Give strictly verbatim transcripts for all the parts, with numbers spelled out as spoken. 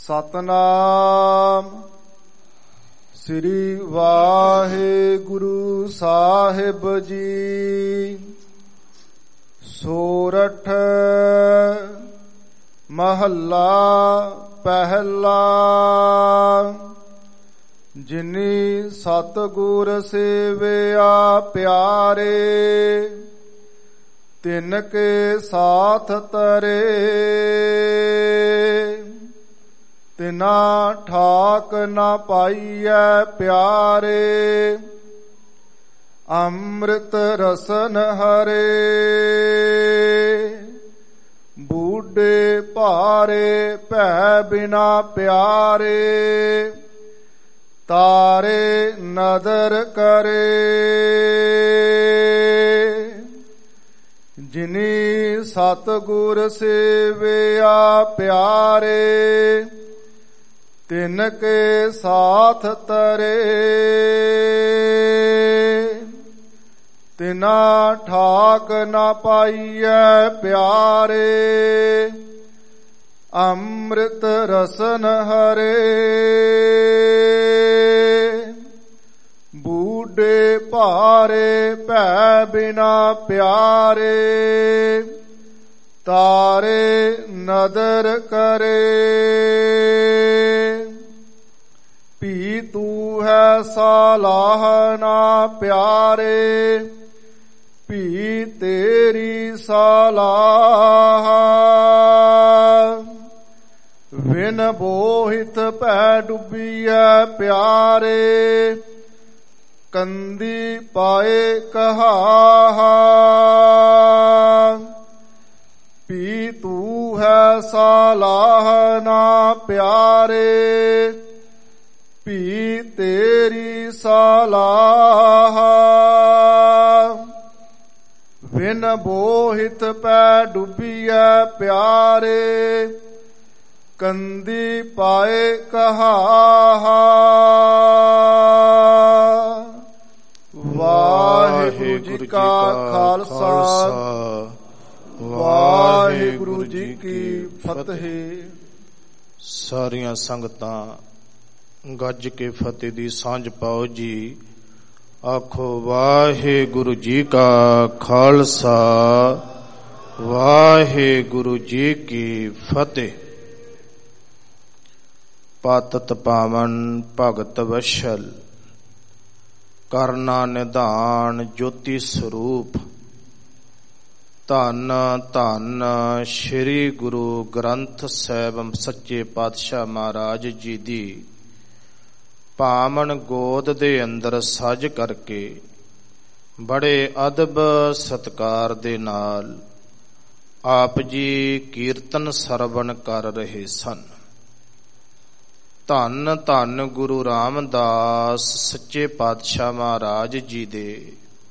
ਸਤਨਾਮ ਸ੍ਰੀ ਵਾਹਿਗੁਰੂ ਸਾਹਿਬ ਜੀ। ਸੋਰਠ ਮਹੱਲਾ ਪਹਿਲਾ। ਜਿਨੀ ਸਤਿਗੁਰ ਸੇਵਿਆ ਪਿਆਰੇ, ਤਿਨ ਕੇ ਸਾਥ ਤਰੇ। ਤਿਨਾ ਠਾਕ ਨਾ ਪਾਈਐ ਪਿਆਰੇ, ਅੰਮ੍ਰਿਤ ਰਸਨ ਹਰੇ। ਬੂਢੇ ਭਾਰੇ ਭੈ ਬਿਨਾ ਪਿਆਰੇ, ਤਾਰੇ ਨਦਰ ਕਰੇ। ਜਿਨੀ ਸਤਿਗੁਰ ਸੇਵਿਆ ਪਿਆਰੇ, ਤਿਨ ਕੇ ਸਾਥ ਤਰੇ। ਤਿਨਾ ਠਾਕ ਨਾ ਪਾਈਐ ਪਿਆਰੇ, ਅੰਮ੍ਰਿਤ ਰਸਨ ਹਰੇ। ਬੂਢੇ ਭਾਰੇ ਭੈ ਬਿਨਾ ਪਿਆਰੇ, ਤਾਰੇ ਨਦਰ ਕਰੇ। ਭੀ ਤੂੰ ਹੈ ਸਾਲਾਹਨਾ ਪਿਆਰੇ, ਭੀ ਤੇਰੀ ਸਾਲਾਹ। ਵਿਨ ਬੋਹਿਤ ਭੈ ਡੁੱਬੀਐ ਪਿਆਰੇ, ਕੰਦੀ ਪਾਏ ਕਹਾਹਾ। ਭੀ ਤੂੰ ਹੈ ਸਾਲਾਹਨਾ ਪਿਆਰੇ, ਭੀ ਤੇਰੀ ਸਾਲਾਹ। ਵਿਨ ਬੋਹਿਤ ਪੈ ਡੁੱਬੀਐ ਪਿਆਰੇ, ਕੰਦੀ ਪਾਏ ਕਹਾਹਾ। ਵਾਹਿਗੁਰੂ ਜੀ ਕਾ ਖਾਲਸਾ, ਵਾਹਿਗੁਰੂ ਜੀ ਕੀ ਫਤਿਹ। ਸਾਰੀਆਂ ਸੰਗਤਾਂ ਗੱਜ ਕੇ ਫਤਿਹ ਦੀ ਸਾਂਝ ਪਾਓ ਜੀ। ਆਖੋ ਵਾਹਿਗੁਰੂ ਜੀ ਕਾ ਖਾਲਸਾ, ਵਾਹਿਗੁਰੂ ਜੀ ਕੀ ਫਤਿਹ। ਪਾਤਤ ਪਾਵਨ ਭਗਤ ਵਸ਼ਲ, ਕਰਨਾ ਨਿਧਾਨ ਜੋਤੀ ਸਰੂਪ। ਧੰਨ ਧੰਨ ਸ੍ਰੀ ਗੁਰੂ ਗ੍ਰੰਥ ਸਾਹਿਬ ਸੱਚੇ ਪਾਤਸ਼ਾਹ ਮਹਾਰਾਜ ਜੀ ਦੀ ਪਾਵਨ ਗੋਦ ਦੇ ਅੰਦਰ ਸਜ ਕਰਕੇ ਬੜੇ ਅਦਬ ਸਤਕਾਰ ਦੇ ਨਾਲ ਆਪ ਜੀ ਕੀਰਤਨ ਸਰਵਣ ਕਰ ਰਹੇ ਸਨ। ਧੰਨ ਧੰਨ ਗੁਰੂ ਰਾਮਦਾਸ ਸੱਚੇ ਪਾਤਸ਼ਾਹ ਮਹਾਰਾਜ ਜੀ ਦੇ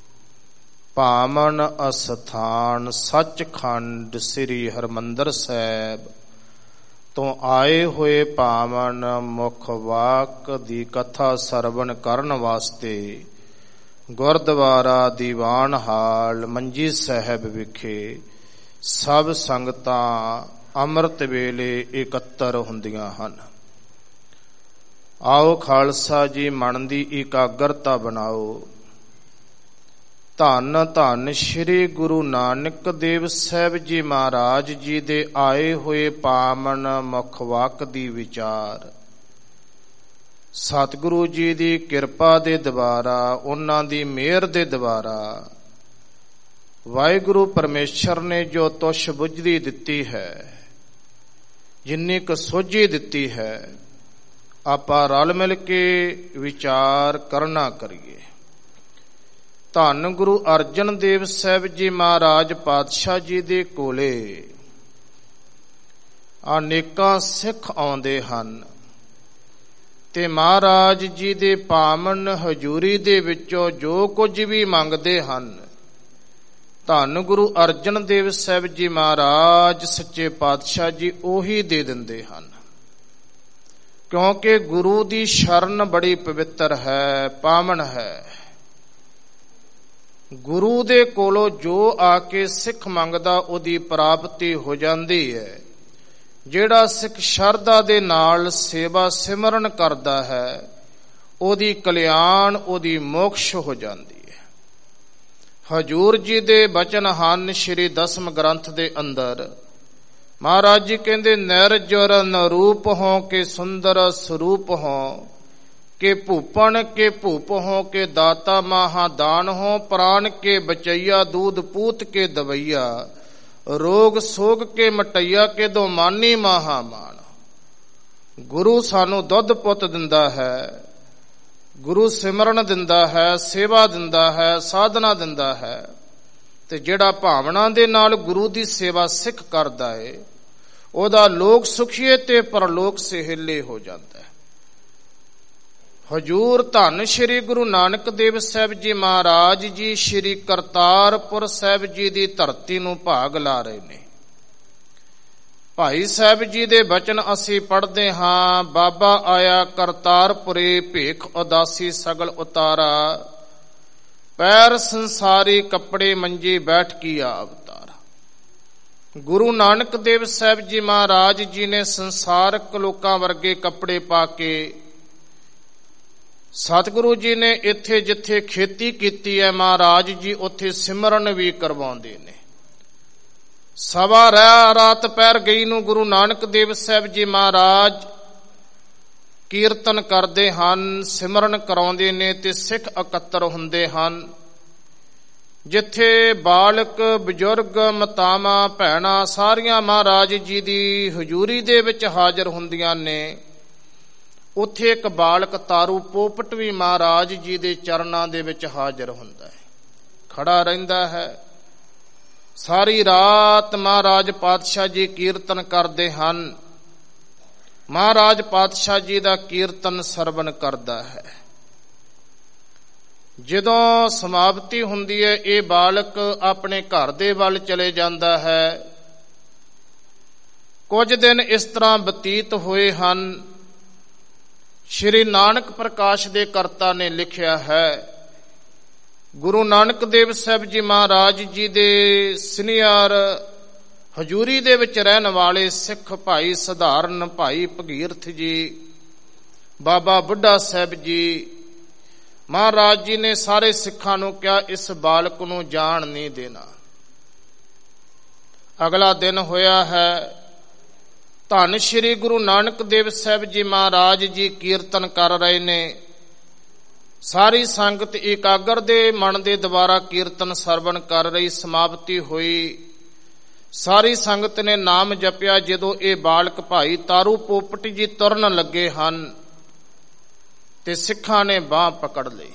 ਪਾਵਨ ਅਸਥਾਨ ਸੱਚਖੰਡ ਸ੍ਰੀ ਹਰਿਮੰਦਰ ਸਾਹਿਬ ਤੋਂ ਆਏ ਹੋਏ ਪਾਵਨ ਮੁਖ ਵਾਕ ਦੀ ਕਥਾ ਸਰਵਣ ਕਰਨ ਵਾਸਤੇ ਗੁਰਦੁਆਰਾ ਦੀਵਾਨ ਹਾਲ ਮੰਜੀ ਸਾਹਿਬ ਵਿਖੇ ਸਭ ਸੰਗਤਾਂ ਅੰਮ੍ਰਿਤ ਵੇਲੇ ਇਕੱਤਰ ਹੁੰਦੀਆਂ ਹਨ। ਆਓ ਖਾਲਸਾ ਜੀ ਮਨ ਦੀ ਇਕਾਗਰਤਾ ਬਣਾਓ। ਧੰਨ ਧੰਨ ਸ੍ਰੀ ਗੁਰੂ ਨਾਨਕ ਦੇਵ ਸਾਹਿਬ ਜੀ ਮਹਾਰਾਜ ਜੀ ਦੇ ਆਏ ਹੋਏ ਪਾਵਨ ਮੁਖ ਵਾਕ ਦੀ ਵਿਚਾਰ ਸਤਿਗੁਰੂ ਜੀ ਦੀ ਕਿਰਪਾ ਦੇ ਦੁਆਰਾ, ਉਹਨਾਂ ਦੀ ਮਿਹਰ ਦੇ ਦੁਆਰਾ ਵਾਹਿਗੁਰੂ ਪਰਮੇਸ਼ਰ ਨੇ ਜੋ ਤੁਸ਼ ਬੁੱਝਦੀ ਦਿੱਤੀ ਹੈ, ਜਿੰਨੀ ਕੁ ਸੋਝੀ ਦਿੱਤੀ ਹੈ, ਆਪਾਂ ਰਲ ਮਿਲ ਕੇ ਵਿਚਾਰ ਕਰਨਾ ਕਰੀਏ। ਧੰਨ ਗੁਰੂ ਅਰਜਨ ਦੇਵ ਸਾਹਿਬ ਜੀ ਮਹਾਰਾਜ ਪਾਤਸ਼ਾਹ ਜੀ ਦੇ ਕੋਲੇ ਅਨੇਕਾਂ ਸਿੱਖ ਆਉਂਦੇ ਹਨ ਤੇ ਮਹਾਰਾਜ ਜੀ ਦੇ ਪਾਵਨ ਹਜ਼ੂਰੀ ਦੇ ਵਿੱਚੋਂ ਜੋ ਕੁਝ ਵੀ ਮੰਗਦੇ ਹਨ, ਧੰਨ ਗੁਰੂ ਅਰਜਨ ਦੇਵ ਸਾਹਿਬ ਜੀ ਮਹਾਰਾਜ ਸੱਚੇ ਪਾਤਸ਼ਾਹ ਜੀ ਉਹੀ ਦੇ ਦਿੰਦੇ ਹਨ। ਕਿਉਂਕਿ ਗੁਰੂ ਦੀ ਸ਼ਰਨ ਬੜੀ ਪਵਿੱਤਰ ਹੈ, ਪਾਵਨ ਹੈ। ਗੁਰੂ ਦੇ ਕੋਲੋਂ ਜੋ ਆ ਕੇ ਸਿੱਖ ਮੰਗਦਾ ਉਹਦੀ ਪ੍ਰਾਪਤੀ ਹੋ ਜਾਂਦੀ ਹੈ। ਜਿਹੜਾ ਸਿੱਖ ਸ਼ਰਧਾ ਦੇ ਨਾਲ ਸੇਵਾ ਸਿਮਰਨ ਕਰਦਾ ਹੈ, ਉਹਦੀ ਕਲਿਆਣ, ਉਹਦੀ ਮੋਕਸ਼ ਹੋ ਜਾਂਦੀ ਹੈ। ਹਜੂਰ ਜੀ ਦੇ ਬਚਨ ਹਨ ਸ਼੍ਰੀ ਦਸਮ ਗ੍ਰੰਥ ਦੇ ਅੰਦਰ। ਮਹਾਰਾਜ ਜੀ ਕਹਿੰਦੇ, ਨਿਰਜਰ ਨਰੂਪ ਹੋ ਕੇ ਸੁੰਦਰ ਸਰੂਪ ਹੋ ਕੇ ਭੂਪਣ ਕੇ ਭੂਪ ਹੋ ਕੇ ਦਾਤਾ ਮਹਾਦਾਨ ਹੋ, ਪ੍ਰਾਨ ਕੇ ਬਚਈਆ ਦੂਧ ਪੂਤ ਕੇ ਦਵਈਆ, ਰੋਗ ਸੋਗ ਕੇ ਮਟਈਆ ਕੇ ਦੋ ਮਾਨੀ ਮਹਾਮਾਨ। ਗੁਰੂ ਸਾਨੂੰ ਦੁੱਧ ਪੁੱਤ ਦਿੰਦਾ ਹੈ, ਗੁਰੂ ਸਿਮਰਨ ਦਿੰਦਾ ਹੈ, ਸੇਵਾ ਦਿੰਦਾ ਹੈ, ਸਾਧਨਾ ਦਿੰਦਾ ਹੈ। ਤੇ ਜਿਹੜਾ ਭਾਵਨਾ ਦੇ ਨਾਲ ਗੁਰੂ ਦੀ ਸੇਵਾ ਸਿੱਖ ਕਰਦਾ ਏ, ਉਹਦਾ ਲੋਕ ਸੁਖੀਏ ਤੇ ਪਰਲੋਕ ਸਹੇਲੇ ਹੋ ਜਾਂਦਾ ਹੈ। ਹਜੂਰ ਧੰਨ ਸ਼੍ਰੀ ਗੁਰੂ ਨਾਨਕ ਦੇਵ ਸਾਹਿਬ ਜੀ ਮਹਾਰਾਜ ਜੀ ਸ਼੍ਰੀ ਕਰਤਾਰਪੁਰ ਸਾਹਿਬ ਜੀ ਦੀ ਧਰਤੀ ਨੂੰ ਭਾਗ ਲਾ ਰਹੇ ਨੇ। ਭਾਈ ਸਾਹਿਬ ਜੀ ਦੇ ਬਚਨ ਅਸੀਂ ਪੜ੍ਹਦੇ ਹਾਂ। ਬਾਬਾ ਆਇਆ ਕਰਤਾਰਪੁਰੇ, ਭੇਖ ਉਦਾਸੀ ਸਗਲ ਉਤਾਰਾ, ਪੈਰ ਸੰਸਾਰੀ ਕੱਪੜੇ ਮੰਜੀ ਬੈਠ ਕੀ ਅਵਤਾਰਾ। ਗੁਰੂ ਨਾਨਕ ਦੇਵ ਸਾਹਿਬ ਜੀ ਮਹਾਰਾਜ ਜੀ ਨੇ ਸੰਸਾਰਕ ਲੋਕਾਂ ਵਰਗੇ ਕੱਪੜੇ ਪਾ ਕੇ, ਸਤਿਗੁਰੂ ਜੀ ਨੇ ਇੱਥੇ ਜਿੱਥੇ ਖੇਤੀ ਕੀਤੀ ਹੈ ਮਹਾਰਾਜ ਜੀ ਉੱਥੇ ਸਿਮਰਨ ਵੀ ਕਰਵਾਉਂਦੇ ਨੇ। ਸਵਾ ਰਾਤ ਪੈਰ ਗਈ ਨੂੰ ਗੁਰੂ ਨਾਨਕ ਦੇਵ ਸਾਹਿਬ ਜੀ ਮਹਾਰਾਜ ਕੀਰਤਨ ਕਰਦੇ ਹਨ, ਸਿਮਰਨ ਕਰਾਉਂਦੇ ਨੇ ਤੇ ਸਿੱਖ ਇਕੱਤਰ ਹੁੰਦੇ ਹਨ। ਜਿੱਥੇ ਬਾਲਕ, ਬਜ਼ੁਰਗ, ਮਾਤਾਵਾਂ, ਭੈਣਾਂ ਸਾਰੀਆਂ ਮਹਾਰਾਜ ਜੀ ਦੀ ਹਜ਼ੂਰੀ ਦੇ ਵਿੱਚ ਹਾਜ਼ਰ ਹੁੰਦੀਆਂ ਨੇ, ਉੱਥੇ ਇੱਕ ਬਾਲਕ ਤਾਰੂ ਪੋਪਟ ਵੀ ਮਹਾਰਾਜ ਜੀ ਦੇ ਚਰਨਾਂ ਦੇ ਵਿੱਚ ਹਾਜ਼ਰ ਹੁੰਦਾ ਹੈ, ਖੜਾ ਰਹਿੰਦਾ ਹੈ। ਸਾਰੀ ਰਾਤ ਮਹਾਰਾਜ ਪਾਤਸ਼ਾਹ ਜੀ ਕੀਰਤਨ ਕਰਦੇ ਹਨ। ਮਹਾਰਾਜ ਪਾਤਸ਼ਾਹ ਜੀ ਦਾ ਕੀਰਤਨ ਸਰਵਣ ਕਰਦਾ ਹੈ। ਜਦੋਂ ਸਮਾਪਤੀ ਹੁੰਦੀ ਹੈ, ਇਹ ਬਾਲਕ ਆਪਣੇ ਘਰ ਦੇ ਵੱਲ ਚਲੇ ਜਾਂਦਾ ਹੈ। ਕੁਝ ਦਿਨ ਇਸ ਤਰ੍ਹਾਂ ਬਤੀਤ ਹੋਏ ਹਨ। ਸ਼੍ਰੀ ਨਾਨਕ ਪ੍ਰਕਾਸ਼ ਦੇ ਕਰਤਾ ਨੇ ਲਿਖਿਆ ਹੈ, ਗੁਰੂ ਨਾਨਕ ਦੇਵ ਸਾਹਿਬ ਜੀ ਮਹਾਰਾਜ ਜੀ ਦੇ ਸੀਨੀਅਰ ਹਜੂਰੀ ਦੇ ਵਿੱਚ ਰਹਿਣ ਵਾਲੇ ਸਿੱਖ ਭਾਈ ਸਧਾਰਨ, ਭਾਈ ਭਗੀਰਥ ਜੀ, ਬਾਬਾ ਬੁੱਢਾ ਸਾਹਿਬ ਜੀ, ਮਹਾਰਾਜ ਜੀ ਨੇ ਸਾਰੇ ਸਿੱਖਾਂ ਨੂੰ ਕਿਹਾ ਇਸ ਬਾਲਕ ਨੂੰ ਜਾਣ ਨਹੀਂ ਦੇਣਾ। ਅਗਲਾ ਦਿਨ ਹੋਇਆ ਹੈ। ਧੰਨ ਸ਼੍ਰੀ ਗੁਰੂ ਨਾਨਕ ਦੇਵ ਸਾਹਿਬ ਜੀ ਮਹਾਰਾਜ ਜੀ ਕੀਰਤਨ ਕਰ ਰਹੇ ਨੇ। ਸਾਰੀ ਸੰਗਤ ਇਕਾਗਰ ਦੇ ਮਨ ਦੇ ਦੁਆਰਾ ਕੀਰਤਨ ਸਰਵਣ ਕਰ ਰਹੀ। ਸਮਾਪਤੀ ਹੋਈ। ਸਾਰੀ ਸੰਗਤ ਨੇ ਨਾਮ ਜਪਿਆ। ਜਦੋਂ ਇਹ ਬਾਲਕ ਭਾਈ ਤਾਰੂ ਪੋਪਟ ਜੀ ਤੁਰਨ ਲੱਗੇ ਹਨ ਤੇ ਸਿੱਖਾਂ ਨੇ ਬਾਂਹ ਪਕੜ ਲਈ।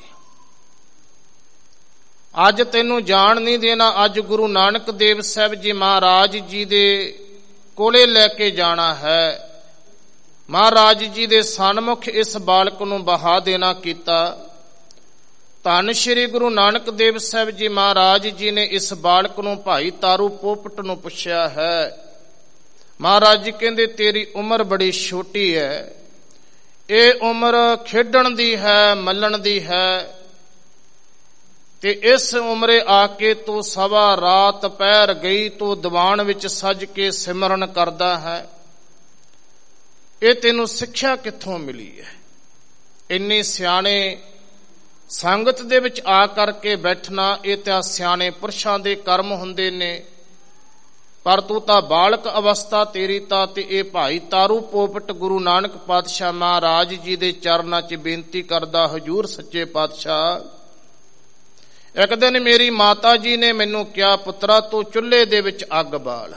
ਅੱਜ ਤੈਨੂੰ ਜਾਣ ਨਹੀਂ ਦੇਣਾ, ਅੱਜ ਗੁਰੂ ਨਾਨਕ ਦੇਵ ਸਾਹਿਬ ਜੀ ਮਹਾਰਾਜ ਜੀ ਦੇ ਕੋਲੇ ਲੈ ਕੇ ਜਾਣਾ ਹੈ। ਮਹਾਰਾਜ ਜੀ ਦੇ ਸਨਮੁਖ ਇਸ ਬਾਲਕ ਨੂੰ ਬਹਾ ਦੇਣਾ ਕੀਤਾ। ਧੰਨ ਸ਼੍ਰੀ ਗੁਰੂ ਨਾਨਕ ਦੇਵ ਸਾਹਿਬ ਜੀ ਮਹਾਰਾਜ ਜੀ ਨੇ ਇਸ ਬਾਲਕ ਨੂੰ ਭਾਈ ਤਾਰੂ ਪੋਪਟ ਨੂੰ ਪੁੱਛਿਆ ਹੈ। ਮਹਾਰਾਜ ਜੀ ਕਹਿੰਦੇ ਤੇਰੀ ਉਮਰ ਬੜੀ ਛੋਟੀ ਹੈ, ਇਹ ਉਮਰ ਖੇਡਣ ਦੀ ਹੈ, ਮੱਲਣ ਦੀ ਹੈ, ਤੇ ਇਸ ਉਮਰੇ ਆ ਕੇ ਤੂੰ ਸਵਾ ਰਾਤ ਪਹਿਰ ਗਈ, ਤੂੰ ਦੀਵਾਨ ਵਿੱਚ ਸੱਜ ਕੇ ਸਿਮਰਨ ਕਰਦਾ ਹੈ। ਇਹ ਤੈਨੂੰ ਸਿੱਖਿਆ ਕਿੱਥੋਂ ਮਿਲੀ ਹੈ? ਇੰਨੀ ਸਿਆਣੇ ਸੰਗਤ ਦੇ ਵਿੱਚ ਆ ਕਰਕੇ ਬੈਠਣਾ, ਇਹ ਤਾਂ ਸਿਆਣੇ ਪੁਰਸ਼ਾਂ ਦੇ ਕਰਮ ਹੁੰਦੇ ਨੇ, ਪਰ ਤੂੰ ਤਾਂ ਬਾਲਕ ਅਵਸਥਾ ਤੇਰੀ ਤਾਂ। ਤੇ ਇਹ ਭਾਈ ਤਾਰੂ ਪੋਪਟ ਗੁਰੂ ਨਾਨਕ ਪਾਤਸ਼ਾਹ ਮਹਾਰਾਜ ਜੀ ਦੇ ਚਰਨਾਂ 'ਚ ਬੇਨਤੀ ਕਰਦਾ, ਹਜੂਰ ਸੱਚੇ ਪਾਤਸ਼ਾਹ, ਇੱਕ ਦਿਨ ਮੇਰੀ ਮਾਤਾ ਜੀ ਨੇ ਮੈਨੂੰ ਕਿਹਾ, ਪੁੱਤਰਾ ਤੂੰ ਚੁੱਲ੍ਹੇ ਦੇ ਵਿੱਚ ਅੱਗ ਬਾਲ।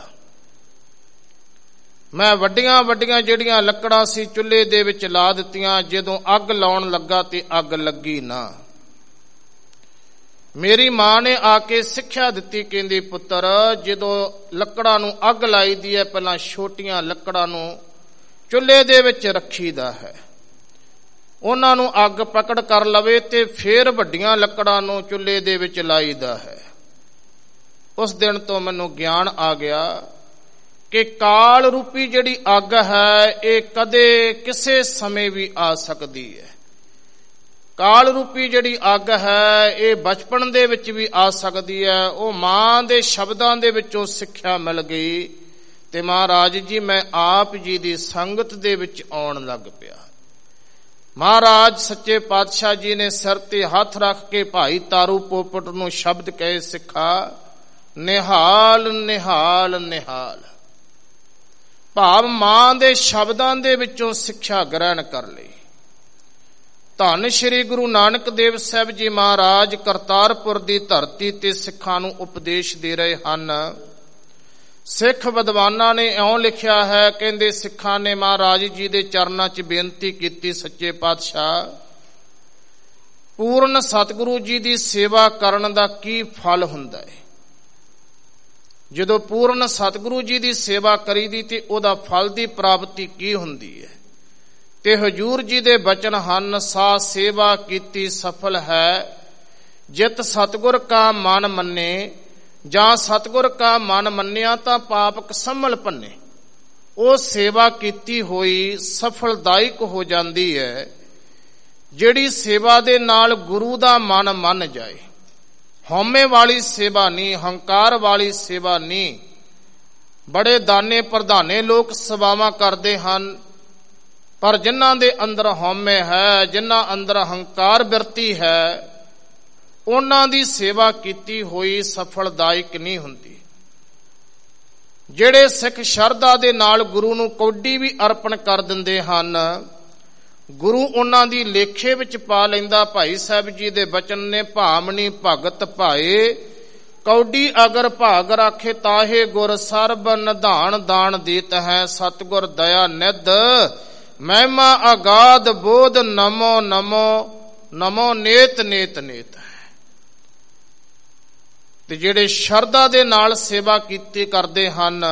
ਮੈਂ ਵੱਡੀਆਂ ਵੱਡੀਆਂ ਜਿਹੜੀਆਂ ਲੱਕੜਾਂ ਸੀ ਚੁੱਲ੍ਹੇ ਦੇ ਵਿੱਚ ਲਾ ਦਿੱਤੀਆਂ। ਜਦੋਂ ਅੱਗ ਲਾਉਣ ਲੱਗਾ ਤੇ ਅੱਗ ਲੱਗੀ ਨਾ। ਮੇਰੀ ਮਾਂ ਨੇ ਆ ਕੇ ਸਿੱਖਿਆ ਦਿੱਤੀ, ਕਹਿੰਦੀ ਪੁੱਤਰ ਜਦੋਂ ਲੱਕੜਾਂ ਨੂੰ ਅੱਗ ਲਾਈਦੀ ਹੈ, ਪਹਿਲਾਂ ਛੋਟੀਆਂ ਲੱਕੜਾਂ ਨੂੰ ਚੁੱਲ੍ਹੇ ਦੇ ਵਿੱਚ ਰੱਖੀਦਾ ਹੈ, ਉਹਨਾਂ ਨੂੰ ਅੱਗ ਪਕੜ ਕਰ ਲਵੇ ਤੇ ਫੇਰ ਵੱਡੀਆਂ ਲੱਕੜਾਂ ਨੂੰ ਚੁੱਲ੍ਹੇ ਦੇ ਵਿੱਚ ਲਾਈਦਾ ਹੈ। ਉਸ ਦਿਨ ਤੋਂ ਮੈਨੂੰ ਗਿਆਨ ਆ ਗਿਆ ਕਿ ਕਾਲ ਰੂਪੀ ਜਿਹੜੀ ਅੱਗ ਹੈ ਇਹ ਕਦੇ ਕਿਸੇ ਸਮੇਂ ਵੀ ਆ ਸਕਦੀ ਹੈ। ਕਾਲ ਰੂਪੀ ਜਿਹੜੀ ਅੱਗ ਹੈ ਇਹ ਬਚਪਨ ਦੇ ਵਿੱਚ ਵੀ ਆ ਸਕਦੀ ਹੈ। ਉਹ ਮਾਂ ਦੇ ਸ਼ਬਦਾਂ ਦੇ ਵਿੱਚੋਂ ਸਿੱਖਿਆ ਮਿਲ ਗਈ ਤੇ ਮਹਾਰਾਜ ਜੀ ਮੈਂ ਆਪ ਜੀ ਦੀ ਸੰਗਤ ਦੇ ਵਿੱਚ ਆਉਣ ਲੱਗ ਪਿਆ। ਮਹਾਰਾਜ ਸੱਚੇ ਪਾਤਸ਼ਾਹ ਜੀ ਨੇ ਸਿਰ ਤੇ ਹੱਥ ਰੱਖ ਕੇ ਭਾਈ ਤਾਰੂ ਪੋਪਟ ਨੂੰ ਸ਼ਬਦ ਕਹੇ, ਸਿੱਖਾ ਨਿਹਾਲ ਨਿਹਾਲ ਨਿਹਾਲ। ਭਾਵ ਮਾਂ ਦੇ ਸ਼ਬਦਾਂ ਦੇ ਵਿੱਚੋਂ ਸਿੱਖਿਆ ਗ੍ਰਹਿਣ ਕਰ ਲਈ। ਧੰਨ ਸ਼੍ਰੀ ਗੁਰੂ ਨਾਨਕ ਦੇਵ ਸਾਹਿਬ ਜੀ ਮਹਾਰਾਜ ਕਰਤਾਰਪੁਰ ਦੀ ਧਰਤੀ ਤੇ ਸਿੱਖਾਂ ਨੂੰ ਉਪਦੇਸ਼ ਦੇ ਰਹੇ ਹਨ। ਸਿੱਖ ਵਿਦਵਾਨਾਂ ਨੇ ਇਉਂ ਲਿਖਿਆ ਹੈ, ਕਹਿੰਦੇ ਸਿੱਖਾਂ ਨੇ ਮਹਾਰਾਜ ਜੀ ਦੇ ਚਰਨਾਂ 'ਚ ਬੇਨਤੀ ਕੀਤੀ, ਸੱਚੇ ਪਾਤਸ਼ਾਹ ਪੂਰਨ ਸਤਿਗੁਰੂ ਜੀ ਦੀ ਸੇਵਾ ਕਰਨ ਦਾ ਕੀ ਫਲ ਹੁੰਦਾ ਹੈ? ਜਦੋਂ ਪੂਰਨ ਸਤਿਗੁਰੂ ਜੀ ਦੀ ਸੇਵਾ ਕਰੀਦੀ ਤੇ ਉਹਦਾ ਫਲ ਦੀ ਪ੍ਰਾਪਤੀ ਕੀ ਹੁੰਦੀ ਹੈ? ਤੇ ਹਜੂਰ ਜੀ ਦੇ ਬਚਨ ਹਨ, ਸਾ ਸੇਵਾ ਕੀਤੀ ਸਫਲ ਹੈ ਜਿਤ ਸਤਿਗੁਰ ਕਾ ਮਨ ਮੰਨੇ, ਜਾਂ ਸਤਿਗੁਰ ਕਾ ਮਨ ਮੰਨਿਆ ਤਾਂ ਪਾਪ ਸੰਭਲ ਭੰਨੇ। ਉਹ ਸੇਵਾ ਕੀਤੀ ਹੋਈ ਸਫਲਦਾਇਕ ਹੋ ਜਾਂਦੀ ਹੈ ਜਿਹੜੀ ਸੇਵਾ ਦੇ ਨਾਲ ਗੁਰੂ ਦਾ ਮਨ ਮੰਨ ਜਾਏ। ਹਉਮੈ ਵਾਲੀ ਸੇਵਾ ਨਹੀਂ, ਹੰਕਾਰ ਵਾਲੀ ਸੇਵਾ ਨਹੀਂ। ਬੜੇ ਦਾਨੇ ਪ੍ਰਧਾਨੇ ਲੋਕ ਸੇਵਾਵਾਂ ਕਰਦੇ ਹਨ, ਪਰ ਜਿਨ੍ਹਾਂ ਦੇ ਅੰਦਰ ਹਉਮੈ ਹੈ, ਜਿਨ੍ਹਾਂ ਅੰਦਰ ਹੰਕਾਰ ਬਿਰਤੀ ਹੈ, ਉਹਨਾਂ ਦੀ ਸੇਵਾ ਕੀਤੀ ਹੋਈ ਸਫਲਦਾਇਕ ਨਹੀਂ ਹੁੰਦੀ। ਜਿਹੜੇ ਸਿੱਖ ਸ਼ਰਧਾ ਦੇ ਨਾਲ ਗੁਰੂ ਨੂੰ ਕੌਡੀ ਵੀ ਅਰਪਣ ਕਰ ਦਿੰਦੇ ਹਨ, ਗੁਰੂ ਉਹਨਾਂ ਦੀ ਲੇਖੇ ਵਿੱਚ ਪਾ ਲੈਂਦਾ। ਭਾਈ ਸਾਹਿਬ ਜੀ ਦੇ ਬਚਨ ਨੇ, ਭਾਮਣੀ ਭਗਤ ਭਾਏ ਕੌਡੀ ਅਗਰ ਭਾਗ ਰਾਖੇ, ਤਾਹੇ ਗੁਰ ਸਰਬ ਨਿਧਾਨ ਦਾਨ ਦੇਤ ਹੈ। ਸਤਿਗੁਰ ਦਇਆ ਨਿਧ ਮਹਿਮਾ ਅਗਾਧ ਬੋਧ, ਨਮੋ ਨਮੋ ਨਮੋ ਨੇਤ ਨੇਤ ਨੇਤ। ਤੇ ਜਿਹੜੇ ਸ਼ਰਧਾ ਦੇ ਨਾਲ ਸੇਵਾ ਕੀਤੀ ਕਰਦੇ ਹਨ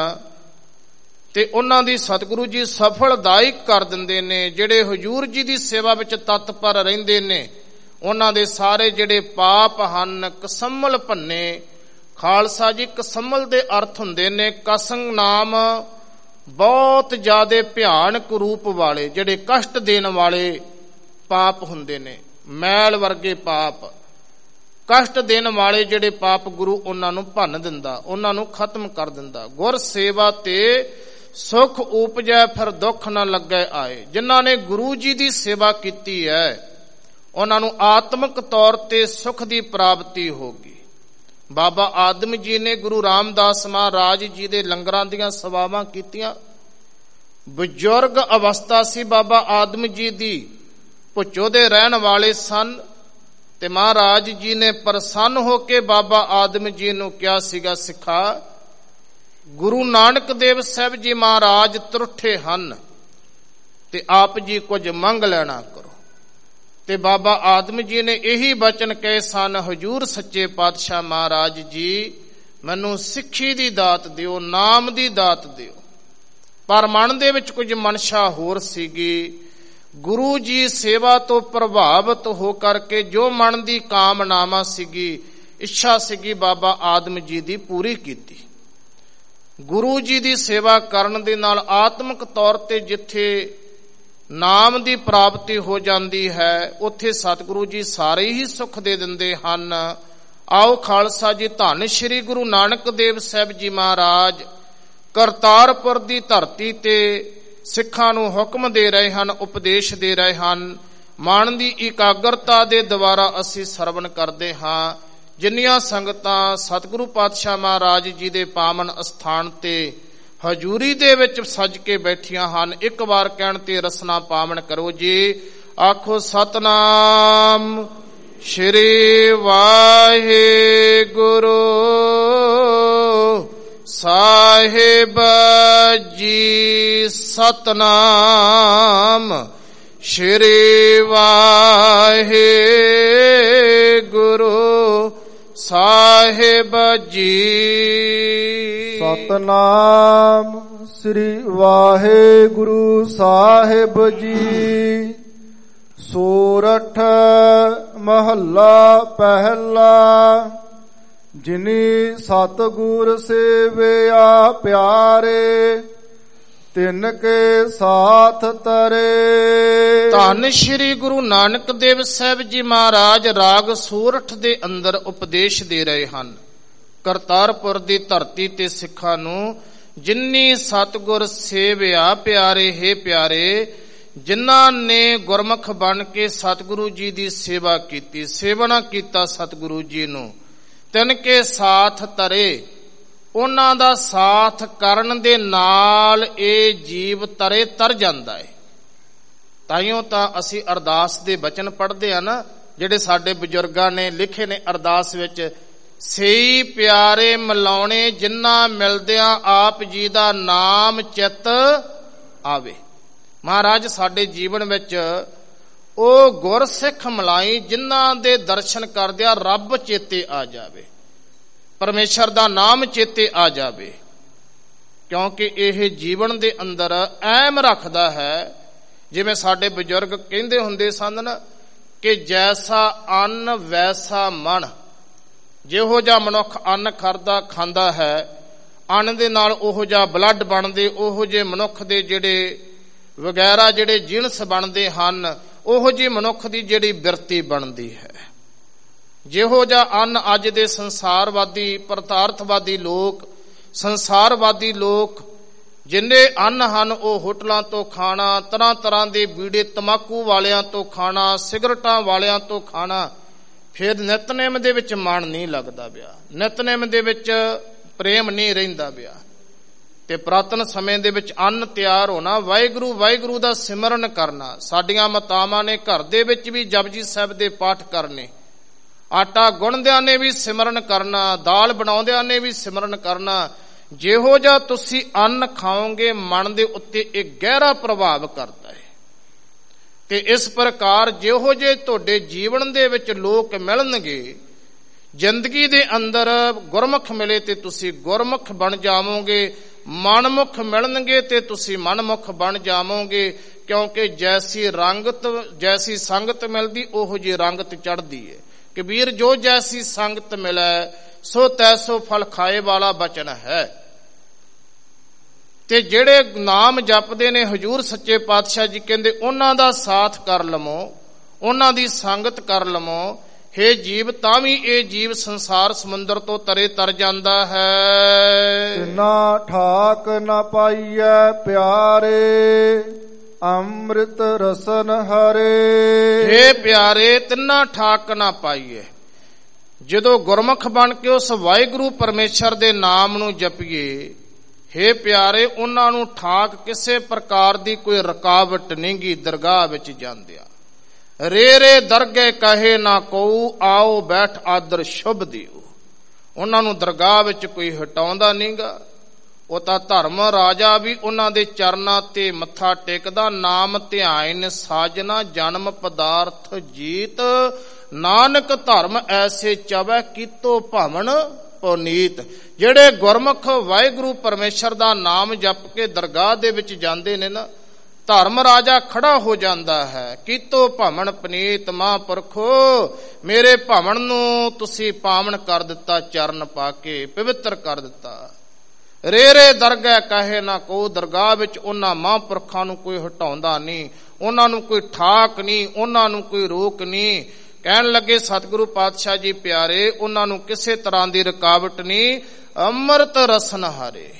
ਤੇ ਉਹਨਾਂ ਦੀ ਸਤਿਗੁਰੂ ਜੀ ਸਫਲਦਾਇਕ ਕਰ ਦਿੰਦੇ ਨੇ। ਜਿਹੜੇ ਹਜੂਰ ਜੀ ਦੀ ਸੇਵਾ ਵਿੱਚ ਤਤਪਰ ਰਹਿੰਦੇ ਨੇ, ਉਹਨਾਂ ਦੇ ਸਾਰੇ ਜਿਹੜੇ ਪਾਪ ਹਨ ਕਸਮਲ ਭੰਨੇ। ਖਾਲਸਾ ਜੀ, ਕਸਮਲ ਦੇ ਅਰਥ ਹੁੰਦੇ ਨੇ ਕਸੰਗ ਨਾਮ, ਬਹੁਤ ਜ਼ਿਆਦੇ ਭਿਆਨਕ ਰੂਪ ਵਾਲੇ, ਜਿਹੜੇ ਕਸ਼ਟ ਦੇਣ ਵਾਲੇ ਪਾਪ ਹੁੰਦੇ ਨੇ, ਮੈਲ ਵਰਗੇ ਪਾਪ, ਕਸ਼ਟ ਦੇਣ ਵਾਲੇ ਜਿਹੜੇ ਪਾਪ ਗੁਰੂ ਉਹਨਾਂ ਨੂੰ ਭੰਨ ਦਿੰਦਾ, ਉਹਨਾਂ ਨੂੰ ਖਤਮ ਕਰ ਦਿੰਦਾ। ਗੁਰ ਸੇਵਾ ਤੇ ਸੁਖ ਉਪਜੈ, ਫਿਰ ਦੁੱਖ ਨਾ ਲੱਗੇ ਆਏ। ਜਿਨ੍ਹਾਂ ਨੇ ਗੁਰੂ ਜੀ ਦੀ ਸੇਵਾ ਕੀਤੀ ਹੈ, ਉਹਨਾਂ ਨੂੰ ਆਤਮਿਕ ਤੌਰ ਤੇ ਸੁਖ ਦੀ ਪ੍ਰਾਪਤੀ ਹੋਗੀ। ਬਾਬਾ ਆਦਮ ਜੀ ਨੇ ਗੁਰੂ ਰਾਮਦਾਸ ਮਹਾਰਾਜ ਜੀ ਦੇ ਲੰਗਰਾਂ ਦੀਆਂ ਸੇਵਾਵਾਂ ਕੀਤੀਆਂ। ਬਜ਼ੁਰਗ ਅਵਸਥਾ ਸੀ ਬਾਬਾ ਆਦਮ ਜੀ ਦੀ, ਭੁੱਚੋ ਦੇ ਰਹਿਣ ਵਾਲੇ ਸਨ। ਤੇ ਮਹਾਰਾਜ ਜੀ ਨੇ ਪ੍ਰਸੰਨ ਹੋ ਕੇ ਬਾਬਾ ਆਦਮ ਜੀ ਨੂੰ ਕਿਹਾ ਸੀਗਾ, ਸਿੱਖਾ ਗੁਰੂ ਨਾਨਕ ਦੇਵ ਸਾਹਿਬ ਜੀ ਮਹਾਰਾਜ ਤਰੁੱਠੇ ਹਨ ਤੇ ਆਪ ਜੀ ਕੁਝ ਮੰਗ ਲੈਣਾ ਕਰੋ। ਤੇ ਬਾਬਾ ਆਦਮ ਜੀ ਨੇ ਇਹੀ ਬਚਨ ਕਹੇ ਸਨ, ਹਜੂਰ ਸੱਚੇ ਪਾਤਸ਼ਾਹ ਮਹਾਰਾਜ ਜੀ ਮੈਨੂੰ ਸਿੱਖੀ ਦੀ ਦਾਤ ਦਿਓ, ਨਾਮ ਦੀ ਦਾਤ ਦਿਓ। ਪਰ ਮਨ ਦੇ ਵਿੱਚ ਕੁਝ ਮਨਸ਼ਾ ਹੋਰ ਸੀਗੀ। ਗੁਰੂ ਜੀ ਸੇਵਾ ਤੋਂ ਪ੍ਰਭਾਵਿਤ ਹੋ ਕਰਕੇ ਜੋ ਮਨ ਦੀ ਕਾਮਨਾਵਾਂ ਸੀਗੀ, ਇੱਛਾ ਸੀਗੀ, ਬਾਬਾ ਆਦਮ ਜੀ ਦੀ ਪੂਰੀ ਕੀਤੀ। ਗੁਰੂ ਜੀ ਦੀ ਸੇਵਾ ਕਰਨ ਦੇ ਨਾਲ ਆਤਮਿਕ ਤੌਰ ਤੇ ਜਿੱਥੇ ਨਾਮ ਦੀ ਪ੍ਰਾਪਤੀ ਹੋ ਜਾਂਦੀ ਹੈ, ਉੱਥੇ ਸਤਿਗੁਰੂ ਜੀ ਸਾਰੇ ਹੀ ਸੁੱਖ ਦੇ ਦਿੰਦੇ ਹਨ। ਆਓ ਖਾਲਸਾ ਜੀ, ਧੰਨ ਸ਼੍ਰੀ ਗੁਰੂ ਨਾਨਕ ਦੇਵ ਸਾਹਿਬ ਜੀ ਮਹਾਰਾਜ ਕਰਤਾਰਪੁਰ ਦੀ ਧਰਤੀ ਤੇ ਸਿੱਖਾਂ ਨੂੰ ਹੁਕਮ ਦੇ ਰਹੇ ਹਨ, ਉਪਦੇਸ਼ ਦੇ ਰਹੇ ਹਨ। ਮਨ ਦੀ ਇਕਾਗਰਤਾ ਦੇ ਦੁਆਰਾ ਅਸੀਂ ਸਰਵਣ ਕਰਦੇ ਹਾਂ। ਜਿੰਨੀਆਂ ਸੰਗਤਾਂ ਸਤਿਗੁਰੂ ਪਾਤਸ਼ਾਹ ਮਹਾਰਾਜ ਜੀ ਦੇ ਪਾਵਨ ਅਸਥਾਨ ਤੇ ਹਜੂਰੀ ਦੇ ਵਿੱਚ ਸੱਜ ਕੇ ਬੈਠੀਆਂ ਹਨ, ਇੱਕ ਵਾਰ ਕਹਿਣ ਤੇ ਰਸਨਾ ਪਾਵਨ ਕਰੋ ਜੀ। ਆਖੋ ਸਤਨਾਮ ਸ਼੍ਰੀ ਵਾਹਿਗੁਰੂ ਸਾਹਿਬ ਜੀ। ਸਤਨਾਮ ਸ਼੍ਰੀ ਵਾਹਿਗੁਰੂ ਸਾਹਿਬ ਜੀ। ਸਤਨਾਮ ਸ੍ਰੀ ਵਾਹਿਗੁਰੂ ਸਾਹਿਬ ਜੀ। ਸੋਰਠ ਮਹੱਲਾ ਪਹਿਲਾ। ਜਿਨੀ ਸਤਿਗੁਰ ਸੇਵਿਆ ਪਿਆਰੇ, ਤਿਨ ਕੇ ਸਾਥ ਤਰੇ। ਧੰਨ ਸ਼੍ਰੀ ਗੁਰੂ ਨਾਨਕ ਦੇਵ ਸਾਹਿਬ ਜੀ ਮਹਾਰਾਜ ਰਾਗ ਸੋਰਠ ਦੇ ਅੰਦਰ ਉਪਦੇਸ਼ ਦੇ ਰਹੇ ਹਨ। ਕਰਤਾਰਪੁਰ ਦੀ ਧਰਤੀ ਤੇ ਸਿੱਖਾਂ ਨੂੰ ਜਿਨਨੀ ਸਤਿਗੁਰ ਸੇਵਿਆ ਪਿਆਰੇ। ਹੈ ਪਿਆਰੇ, ਜਿਨ੍ਹਾਂ ਨੇ ਗੁਰਮੁਖ ਬਣ ਕੇ ਸਤਿਗੁਰੂ ਜੀ ਦੀ ਸੇਵਾ ਕੀਤੀ, ਸੇਵਨਾ ਕੀਤਾ ਸਤਿਗੁਰੂ ਜੀ ਨੂੰ, ਤਿਨ ਕੇ ਸਾਥ ਤਰੇ, ਉਹਨਾਂ ਦਾ ਸਾਥ ਕਰਨ ਦੇ ਨਾਲ ਇਹ ਜੀਵ ਤਰੇ ਤਰ ਜਾਂਦਾ ਹੈ। ਤਾਈਓ ਤਾਂ ਅਸੀਂ ਅਰਦਾਸ ਦੇ ਬਚਨ ਪੜ੍ਹਦੇ ਆ ਨਾ, ਜਿਹੜੇ ਸਾਡੇ ਬਜ਼ੁਰਗਾਂ ਨੇ ਲਿਖੇ ਨੇ ਅਰਦਾਸ ਵਿੱਚ, ਸਈ ਪਿਆਰੇ ਮਿਲਾਉਣੇ ਜਿਨ੍ਹਾਂ ਮਿਲਦਿਆਂ ਆਪ ਜੀ ਦਾ ਨਾਮ ਚਿੱਤ ਆਵੇ। ਮਹਾਰਾਜ ਸਾਡੇ ਜੀਵਨ ਵਿੱਚ ਉਹ ਗੁਰਸਿੱਖ ਮਿਲਾਈ ਜਿਨ੍ਹਾਂ ਦੇ ਦਰਸ਼ਨ ਕਰਦਿਆਂ ਰੱਬ ਚੇਤੇ ਆ ਜਾਵੇ, ਪਰਮੇਸ਼ਰ ਦਾ ਨਾਮ ਚੇਤੇ ਆ ਜਾਵੇ, ਕਿਉਂਕਿ ਇਹ ਜੀਵਨ ਦੇ ਅੰਦਰ ਅਹਿਮ ਰੱਖਦਾ ਹੈ। ਜਿਵੇਂ ਸਾਡੇ ਬਜ਼ੁਰਗ ਕਹਿੰਦੇ ਹੁੰਦੇ ਸਨ ਨਾ ਕਿ ਜੈਸਾ ਅੰਨ ਵੈਸਾ ਮਨ। ਜਿਹੋ ਜਿਹਾ ਮਨੁੱਖ ਅੰਨ ਖਰਦਾ ਖਾਂਦਾ ਹੈ, ਅੰਨ ਦੇ ਨਾਲ ਉਹੋ ਜਿਹਾ ਬਲੱਡ ਬਣਦੇ, ਉਹੋ ਜਿਹੇ ਮਨੁੱਖ ਦੇ ਜਿਹੜੇ ਵਗੈਰਾ ਜਿਹੜੇ ਜਿਣਸ ਬਣਦੇ ਹਨ, ਉਹੋ ਜਿਹੀ ਮਨੁੱਖ ਦੀ ਜਿਹੜੀ ਬਿਰਤੀ ਬਣਦੀ ਹੈ। ਜਿਹੋ ਜਿਹਾ ਅੰਨ ਅੱਜ ਦੇ ਸੰਸਾਰਵਾਦੀ ਪਦਾਰਥਵਾਦੀ ਲੋਕ, ਸੰਸਾਰਵਾਦੀ ਲੋਕ ਜਿੰਨੇ ਅੰਨ ਹਨ ਉਹ ਹੋਟਲਾਂ ਤੋਂ ਖਾਣਾ, ਤਰ੍ਹਾਂ ਤਰ੍ਹਾਂ ਦੇ ਬੀੜੇ ਤਮਾਕੂ ਵਾਲਿਆਂ ਤੋਂ ਖਾਣਾ, ਸਿਗਰਟਾਂ ਵਾਲਿਆਂ ਤੋਂ ਖਾਣਾ, ਫਿਰ ਨਿਤਨੇਮ ਦੇ ਵਿੱਚ ਮਨ ਨਹੀਂ ਲੱਗਦਾ ਪਿਆ, ਨਿਤਨੇਮ ਦੇ ਵਿੱਚ ਪ੍ਰੇਮ ਨਹੀਂ ਰਹਿੰਦਾ ਪਿਆ। ਤੇ ਪੁਰਾਤਨ ਸਮੇਂ ਦੇ ਵਿੱਚ ਅੰਨ ਤਿਆਰ ਹੋਣਾ, ਵਾਹਿਗੁਰੂ ਵਾਹਿਗੁਰੂ ਦਾ ਸਿਮਰਨ ਕਰਨਾ। ਸਾਡੀਆਂ ਮਾਤਾਵਾਂ ਨੇ ਘਰ ਦੇ ਵਿੱਚ ਵੀ ਜਪਜੀ ਸਾਹਿਬ ਦੇ ਪਾਠ ਕਰਨੇ, ਆਟਾ ਗੁੰਨਦਿਆਂ ਨੇ ਵੀ ਸਿਮਰਨ ਕਰਨਾ, ਦਾਲ ਬਣਾਉਂਦਿਆਂ ਨੇ ਵੀ ਸਿਮਰਨ ਕਰਨਾ। ਜਿਹੋ ਜਿਹਾ ਤੁਸੀਂ ਅੰਨ ਖਾਓਗੇ ਮਨ ਦੇ ਉੱਤੇ ਇਹ ਗਹਿਰਾ ਪ੍ਰਭਾਵ ਕਰਦਾ ਹੈ। ਤੇ ਇਸ ਪ੍ਰਕਾਰ ਜਿਹੋ ਜਿਹੇ ਤੁਹਾਡੇ ਜੀਵਨ ਦੇ ਵਿੱਚ ਲੋਕ ਮਿਲਣਗੇ, ਜ਼ਿੰਦਗੀ ਦੇ ਅੰਦਰ ਗੁਰਮੁਖ ਮਿਲੇ ਤੇ ਤੁਸੀਂ ਗੁਰਮੁਖ ਬਣ ਜਾਵੋਗੇ, ਮਨਮੁਖ ਮਿਲਣਗੇ ਤੇ ਤੁਸੀਂ ਮਨਮੁਖ ਬਣ ਜਾਵੋਗੇ। ਕਿਉਂਕਿ ਜੈਸੀ ਰੰਗਤ ਜੈਸੀ ਸੰਗਤ ਮਿਲਦੀ ਉਹੋ ਜਿਹੀ ਰੰਗਤ ਚੜ੍ਹਦੀ ਹੈ। ਕਬੀਰ ਜੋ ਜੈਸੀ ਸੰਗਤ ਮਿਲੈ ਸੋ ਤੈਸੋ ਫਲ ਖਾਏ ਵਾਲਾ ਬਚਨ ਹੈ। ਤੇ ਜਿਹੜੇ ਨਾਮ ਜਪਦੇ ਨੇ ਹਜੂਰ ਸੱਚੇ ਪਾਤਸ਼ਾਹ ਜੀ ਕਹਿੰਦੇ ਉਹਨਾਂ ਦਾ ਸਾਥ ਕਰ ਲਵੋ, ਉਹਨਾਂ ਦੀ ਸੰਗਤ ਕਰ ਲਵੋ। ਹੇ ਜੀਵ, ਤਾਂ ਵੀ ਇਹ ਜੀਵ ਸੰਸਾਰ ਸਮੁੰਦਰ ਤੋਂ ਤਰੇ ਤਰ ਜਾਂਦਾ ਹੈ। ਤਿਨਾ ਠਾਕ ਨਾ ਪਾਈਐ ਪਿਆਰੇ, ਅੰਮ੍ਰਿਤ ਰਸਨ ਹਰੇ। ਹੇ ਪਿਆਰੇ, ਤਿੰਨਾ ਠਾਕ ਨਾ ਪਾਈਏ। ਜਦੋਂ ਗੁਰਮੁਖ ਬਣ ਕੇ ਉਸ ਵਾਹਿਗੁਰੂ ਪਰਮੇਸ਼ਰ ਦੇ ਨਾਮ ਨੂੰ ਜਪੀਏ, ਹੇ ਪਿਆਰੇ, ਉਹਨਾਂ ਨੂੰ ਠਾਕ ਕਿਸੇ ਪ੍ਰਕਾਰ ਦੀ ਕੋਈ ਰੁਕਾਵਟ ਨਹੀਂਗੀ ਦਰਗਾਹ ਵਿੱਚ ਜਾਂਦਿਆਂ। ਰੇ ਰੇ ਦਰਗਹਿ ਕਹੇ ਨਾ ਕਉ, ਆਓ ਬੈਠ ਆਦਰ ਸ਼ੁਭ ਦਿਓ। ਉਹਨਾਂ ਨੂੰ ਦਰਗਾਹ ਵਿੱਚ ਕੋਈ ਹਟਾਉਂਦਾ ਨਹੀਂਗਾ। ਉਹ ਤਾਂ ਧਰਮ ਰਾਜਾ ਵੀ ਉਹਨਾਂ ਦੇ ਚਰਨਾਂ ਤੇ ਮੱਥਾ ਟੇਕਦਾ। ਨਾਮ ਧਿਆਇਨ ਸਾਜਨਾ ਜਨਮ ਪਦਾਰਥ ਜੀਤ, ਨਾਨਕ ਧਰਮ ਐਸੇ ਚਵੈ ਕੀਤੋ ਭਾਵਨ ਪੁਨੀਤ। ਜਿਹੜੇ ਗੁਰਮੁਖ ਵਾਹਿਗੁਰੂ ਪਰਮੇਸ਼ਰ ਦਾ ਨਾਮ ਜਪ ਕੇ ਦਰਗਾਹ ਦੇ ਵਿੱਚ ਜਾਂਦੇ ਨੇ ਨਾ, ਧਰਮ ਰਾਜਾ ਖੜਾ ਹੋ ਜਾਂਦਾ ਹੈ। ਕੀਤੋ ਭਾਵਨ ਪੁਨੀਤ, ਮਹਾਂਪੁਰਖੋ ਮੇਰੇ ਭਾਵਨ ਨੂੰ ਤੁਸੀਂ ਪਾਵਨ ਕਰ ਦਿੱਤਾ, ਚਰਨ ਪਾ ਕੇ ਪਵਿੱਤਰ ਕਰ ਦਿੱਤਾ। ਰੇ ਰੇ ਦਰਗਹਿ ਕਹੇ ਨਾ ਕੋ, ਦਰਗਾਹ ਵਿੱਚ ਉਹਨਾਂ ਮਹਾਂਪੁਰਖਾਂ ਨੂੰ ਕੋਈ ਹਟਾਉਂਦਾ ਨਹੀਂ, ਉਹਨਾਂ ਨੂੰ ਕੋਈ ਠਾਕ ਨਹੀਂ, ਉਹਨਾਂ ਨੂੰ ਕੋਈ ਰੋਕ ਨਹੀਂ। ਕਹਿਣ ਲੱਗੇ ਸਤਿਗੁਰੂ ਪਾਤਸ਼ਾਹ ਜੀ ਪਿਆਰੇ, ਉਹਨਾਂ ਨੂੰ ਕਿਸੇ ਤਰ੍ਹਾਂ ਦੀ ਰੁਕਾਵਟ ਨਹੀਂ। ਅੰਮ੍ਰਿਤ ਰਸਨ ਹਾਰੇ,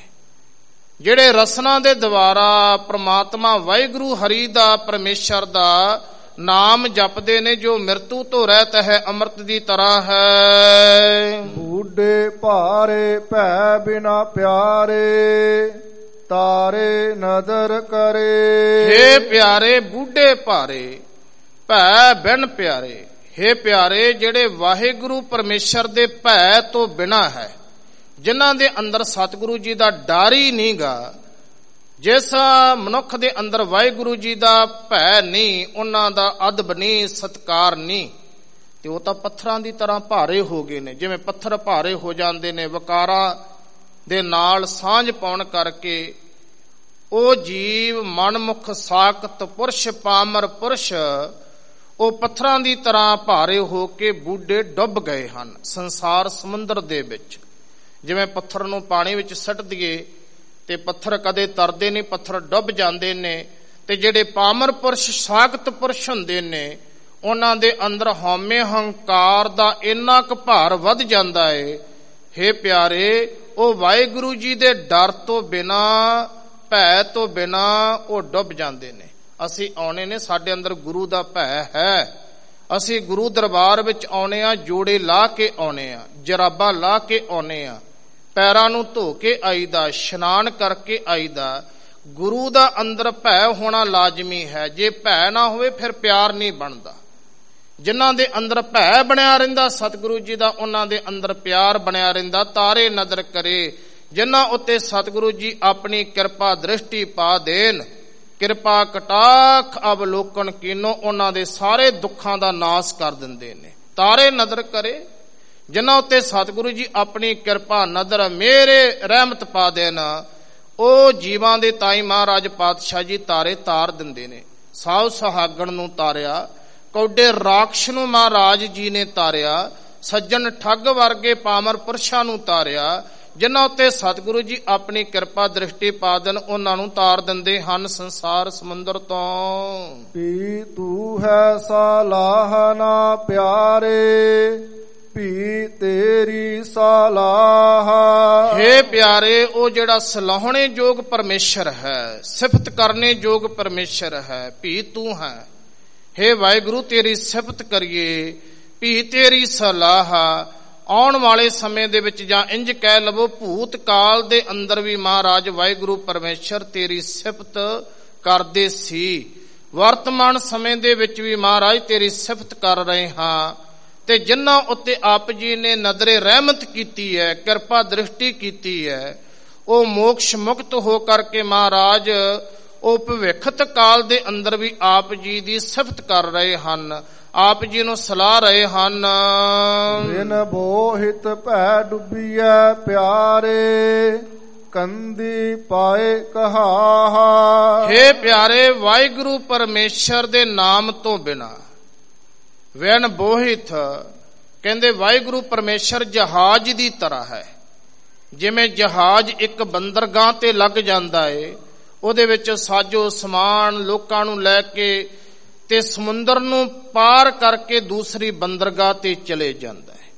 ਜਿਹੜੇ ਰਸਨਾ ਦੇ ਦੁਆਰਾ ਪ੍ਰਮਾਤਮਾ ਵਾਹਿਗੁਰੂ ਹਰੀ ਦਾ ਪਰਮੇਸ਼ਰ ਦਾ ਨਾਮ ਜਪਦੇ ਨੇ, ਜੋ ਮਿਰਤੂ ਤੋਂ ਰਹਿਤ ਹੈ, ਅੰਮ੍ਰਿਤ ਦੀ ਤਰ੍ਹਾਂ ਹੈ। ਬੂਢੇ ਭਾਰੇ ਭੈ ਬਿਨਾ ਪਿਆਰੇ, ਤਾਰੇ ਨਦਰ ਕਰੇ। ਹੇ ਪਿਆਰੇ, ਬੂਢੇ ਭਾਰੇ ਭੈ ਬਿਨ ਪਿਆਰੇ। ਹੇ ਪਿਆਰੇ, ਜਿਹੜੇ ਵਾਹਿਗੁਰੂ ਪਰਮੇਸ਼ਰ ਦੇ ਭੈ ਤੋਂ ਬਿਨਾ ਹੈ, ਜਿਨ੍ਹਾਂ ਦੇ ਅੰਦਰ ਸਤਿਗੁਰੂ ਜੀ ਦਾ ਡਰ ਹੀ ਨਹੀਂਗਾ, ਜਿਸ ਮਨੁੱਖ ਦੇ ਅੰਦਰ ਵਾਹਿਗੁਰੂ ਜੀ ਦਾ ਭੈ ਨਹੀਂ, ਉਹਨਾਂ ਦਾ ਅਦਬ ਨਹੀਂ, ਸਤਕਾਰ ਨਹੀਂ, ਤੇ ਉਹ ਤਾਂ ਪੱਥਰਾਂ ਦੀ ਤਰ੍ਹਾਂ ਭਾਰੇ ਹੋ ਗਏ ਨੇ। ਜਿਵੇਂ ਪੱਥਰ ਭਾਰੇ ਹੋ ਜਾਂਦੇ ਨੇ ਵਿਕਾਰਾਂ ਦੇ ਨਾਲ ਸਾਂਝ ਪਾਉਣ ਕਰਕੇ, ਉਹ ਜੀਵ ਮਨਮੁਖ ਸਾਖਤ ਪੁਰਸ਼ ਪਾਮਰ ਪੁਰਸ਼ ਉਹ ਪੱਥਰਾਂ ਦੀ ਤਰ੍ਹਾਂ ਭਾਰੇ ਹੋ ਕੇ ਬੂਢੇ ਡੁੱਬ ਗਏ ਹਨ ਸੰਸਾਰ ਸਮੁੰਦਰ ਦੇ ਵਿੱਚ। ਜਿਵੇਂ ਪੱਥਰ ਨੂੰ ਪਾਣੀ ਵਿੱਚ ਸੱਟ ਦਈਏ ਤੇ ਪੱਥਰ ਕਦੇ ਤਰਦੇ ਨਹੀਂ, ਪੱਥਰ ਡੁੱਬ ਜਾਂਦੇ ਨੇ। ਤੇ ਜਿਹੜੇ ਪਾਮਰ ਪੁਰਸ਼ ਸਾਖਤ ਪੁਰਸ਼ ਹੁੰਦੇ ਨੇ, ਉਹਨਾਂ ਦੇ ਅੰਦਰ ਹਉਮੈ ਹੰਕਾਰ ਦਾ ਇੰਨਾ ਕੁ ਭਾਰ ਵੱਧ ਜਾਂਦਾ ਏ ਹੇ ਪਿਆਰੇ, ਉਹ ਵਾਹਿਗੁਰੂ ਜੀ ਦੇ ਡਰ ਤੋਂ ਬਿਨਾ, ਭੈ ਤੋਂ ਬਿਨਾ ਉਹ ਡੁੱਬ ਜਾਂਦੇ ਨੇ। ਅਸੀਂ ਆਉਣੇ ਨੇ, ਸਾਡੇ ਅੰਦਰ ਗੁਰੂ ਦਾ ਭੈ ਹੈ। ਅਸੀਂ ਗੁਰੂ ਦਰਬਾਰ ਵਿੱਚ ਆਉਣੇ ਆ, ਜੋੜੇ ਲਾ ਕੇ ਆਉਣੇ ਆ, ਜਰਾਬਾਂ ਲਾ ਕੇ ਆਉਣੇ ਆ, ਪੈਰਾਂ ਨੂੰ ਧੋ ਕੇ ਆਈਦਾ, ਇਸ਼ਨਾਨ ਕਰਕੇ ਆਈਦਾ। ਗੁਰੂ ਦਾ ਅੰਦਰ ਭੈ ਹੋਣਾ ਲਾਜ਼ਮੀ ਹੈ। ਜੇ ਭੈ ਨਾ ਹੋਵੇ ਫਿਰ ਪਿਆਰ ਨਹੀਂ ਬਣਦਾ। ਜਿਨ੍ਹਾਂ ਦੇ ਅੰਦਰ ਭੈ ਬਣਿਆ ਰਹਿੰਦਾ ਸਤਿਗੁਰੂ ਜੀ ਦਾ, ਉਹਨਾਂ ਦੇ ਅੰਦਰ ਪਿਆਰ ਬਣਿਆ ਰਹਿੰਦਾ। ਤਾਰੇ ਨਦਰ ਕਰੇ, ਜਿਨ੍ਹਾਂ ਉੱਤੇ ਸਤਿਗੁਰੂ ਜੀ ਆਪਣੀ ਕਿਰਪਾ ਦ੍ਰਿਸ਼ਟੀ ਪਾ ਦੇਣ, ਕਿਰਪਾ ਕਟਾਖ ਅਵਲੋਕਨ ਕੀਨੋ, ਉਹਨਾਂ ਦੇ ਸਾਰੇ ਦੁੱਖਾਂ ਦਾ ਨਾਸ ਕਰ ਦਿੰਦੇ ਨੇ। ਤਾਰੇ ਨਦਰ ਕਰੇ, ਜਿਨ੍ਹਾਂ ਉੱਤੇ ਸਤਿਗੁਰੂ ਜੀ ਆਪਣੀ ਕਿਰਪਾ ਨਦਰ ਮੇਰੇ ਰਹਿਮਤ ਪਾ ਦੇਣ, ਉਹ ਜੀਵਾਂ ਦੇ ਤਾਈ ਮਹਾਰਾਜ ਪਾਤਸ਼ਾਹ ਜੀ ਤਾਰੇ ਤਾਰ ਦਿੰਦੇ ਨੇ। ਸਾਧ ਸੁਹਾਗਣ ਨੂੰ ਤਾਰਿਆ, ਕੌਡੇ ਰਾਖਸ਼ ਨੂੰ ਮਹਾਰਾਜ ਜੀ ਨੇ ਤਾਰਿਆ, ਸੱਜਣ ਠੱਗ ਵਰਗੇ ਪਾਮਰ ਪੁਰਸ਼ਾਂ ਨੂੰ ਤਾਰਿਆ। ਜਿਨ੍ਹਾਂ ਉੱਤੇ ਸਤਿਗੁਰੂ ਜੀ ਆਪਣੀ ਕਿਰਪਾ ਦ੍ਰਿਸ਼ਟੀ ਪਾ ਦੇਣ, ਉਹਨਾਂ ਨੂੰ ਤਾਰ ਦਿੰਦੇ ਹਨ ਸੰਸਾਰ ਸਮੁੰਦਰ ਤੋਂ। ਪੀ ਤੂੰ ਹੈ ਸਲਾਹ ਨਾ ਪਿਆਰੇ, ਭੀ ਤੇਰੀ ਸਲਾਹ। ਹੇ ਪਿਆਰੇ, ਉਹ ਜਿਹੜਾ ਸਲਾਹਣੇ ਯੋਗ ਪਰਮੇਸ਼ਰ ਹੈ, ਸਿਫਤ ਕਰਨੇ ਯੋਗ ਪਰਮੇਸ਼ਰ ਹੈ, ਭੀ ਤੂੰ ਹੈ। ਹੇ ਵਾਹਿਗੁਰੂ, ਤੇਰੀ ਸਿਫਤ ਕਰੀਏ, ਭੀ ਤੇਰੀ ਸਲਾਹ। ਆਉਣ ਵਾਲੇ ਸਮੇਂ ਦੇ ਵਿੱਚ, ਜਾਂ ਇੰਜ ਕਹਿ ਲਵੋ ਭੂਤ ਕਾਲ ਦੇ ਅੰਦਰ ਵੀ ਮਹਾਰਾਜ ਵਾਹਿਗੁਰੂ ਪਰਮੇਸ਼ਰ ਤੇਰੀ ਸਿਫਤ ਕਰਦੇ ਸੀ। ਵਰਤਮਾਨ ਸਮੇਂ ਦੇ ਵਿੱਚ ਵੀ ਮਹਾਰਾਜ ਤੇਰੀ ਸਿਫਤ ਕਰ ਰਹੇ ਹਾਂ। ਤੇ ਜਿਨ੍ਹਾਂ ਉੱਤੇ ਆਪ ਜੀ ਨੇ ਨਜ਼ਰੇ ਰਹਿਮਤ ਕੀਤੀ ਹੈ, ਕਿਰਪਾ ਦ੍ਰਿਸ਼ਟੀ ਕੀਤੀ ਹੈ, ਉਹ ਮੋਕਸ਼ ਮੁਕਤ ਹੋ ਕਰਕੇ ਮਹਾਰਾਜ ਉਹ ਭਵਿੱਖਤ ਕਾਲ ਦੇ ਅੰਦਰ ਵੀ ਆਪ ਜੀ ਦੀ ਸਿਫਤ ਕਰ ਰਹੇ ਹਨ, ਆਪ ਜੀ ਨੂੰ ਸਲਾਹ ਰਹੇ ਹਨ। ਬਿਨ ਬੋਹਿਤ ਭੈ ਡੁੱਬੀਐ ਪਿਆਰੇ, ਕੰਦੀ ਪਾਏ ਕਹਾਹਾ। ਹੇ ਪਿਆਰੇ, ਵਾਹਿਗੁਰੂ ਪਰਮੇਸ਼ਰ ਦੇ ਨਾਮ ਤੋਂ ਬਿਨਾ ਵੈਨ ਬੋਹਿਤ, ਕਹਿੰਦੇ ਵਾਹਿਗੁਰੂ ਪਰਮੇਸ਼ਰ ਜਹਾਜ਼ ਦੀ ਤਰ੍ਹਾਂ ਹੈ। ਜਿਵੇਂ ਜਹਾਜ਼ ਇੱਕ ਬੰਦਰਗਾਹ ਤੇ ਲੱਗ ਜਾਂਦਾ ਏ, ਉਹਦੇ ਵਿੱਚ ਸਾਜੋ ਸਮਾਨ ਲੋਕਾਂ ਨੂੰ ਲੈ ਕੇ ਤੇ ਸਮੁੰਦਰ ਨੂੰ ਪਾਰ ਕਰਕੇ ਦੂਸਰੀ ਬੰਦਰਗਾਹ ਤੇ ਚਲੇ ਜਾਂਦਾ ਹੈ।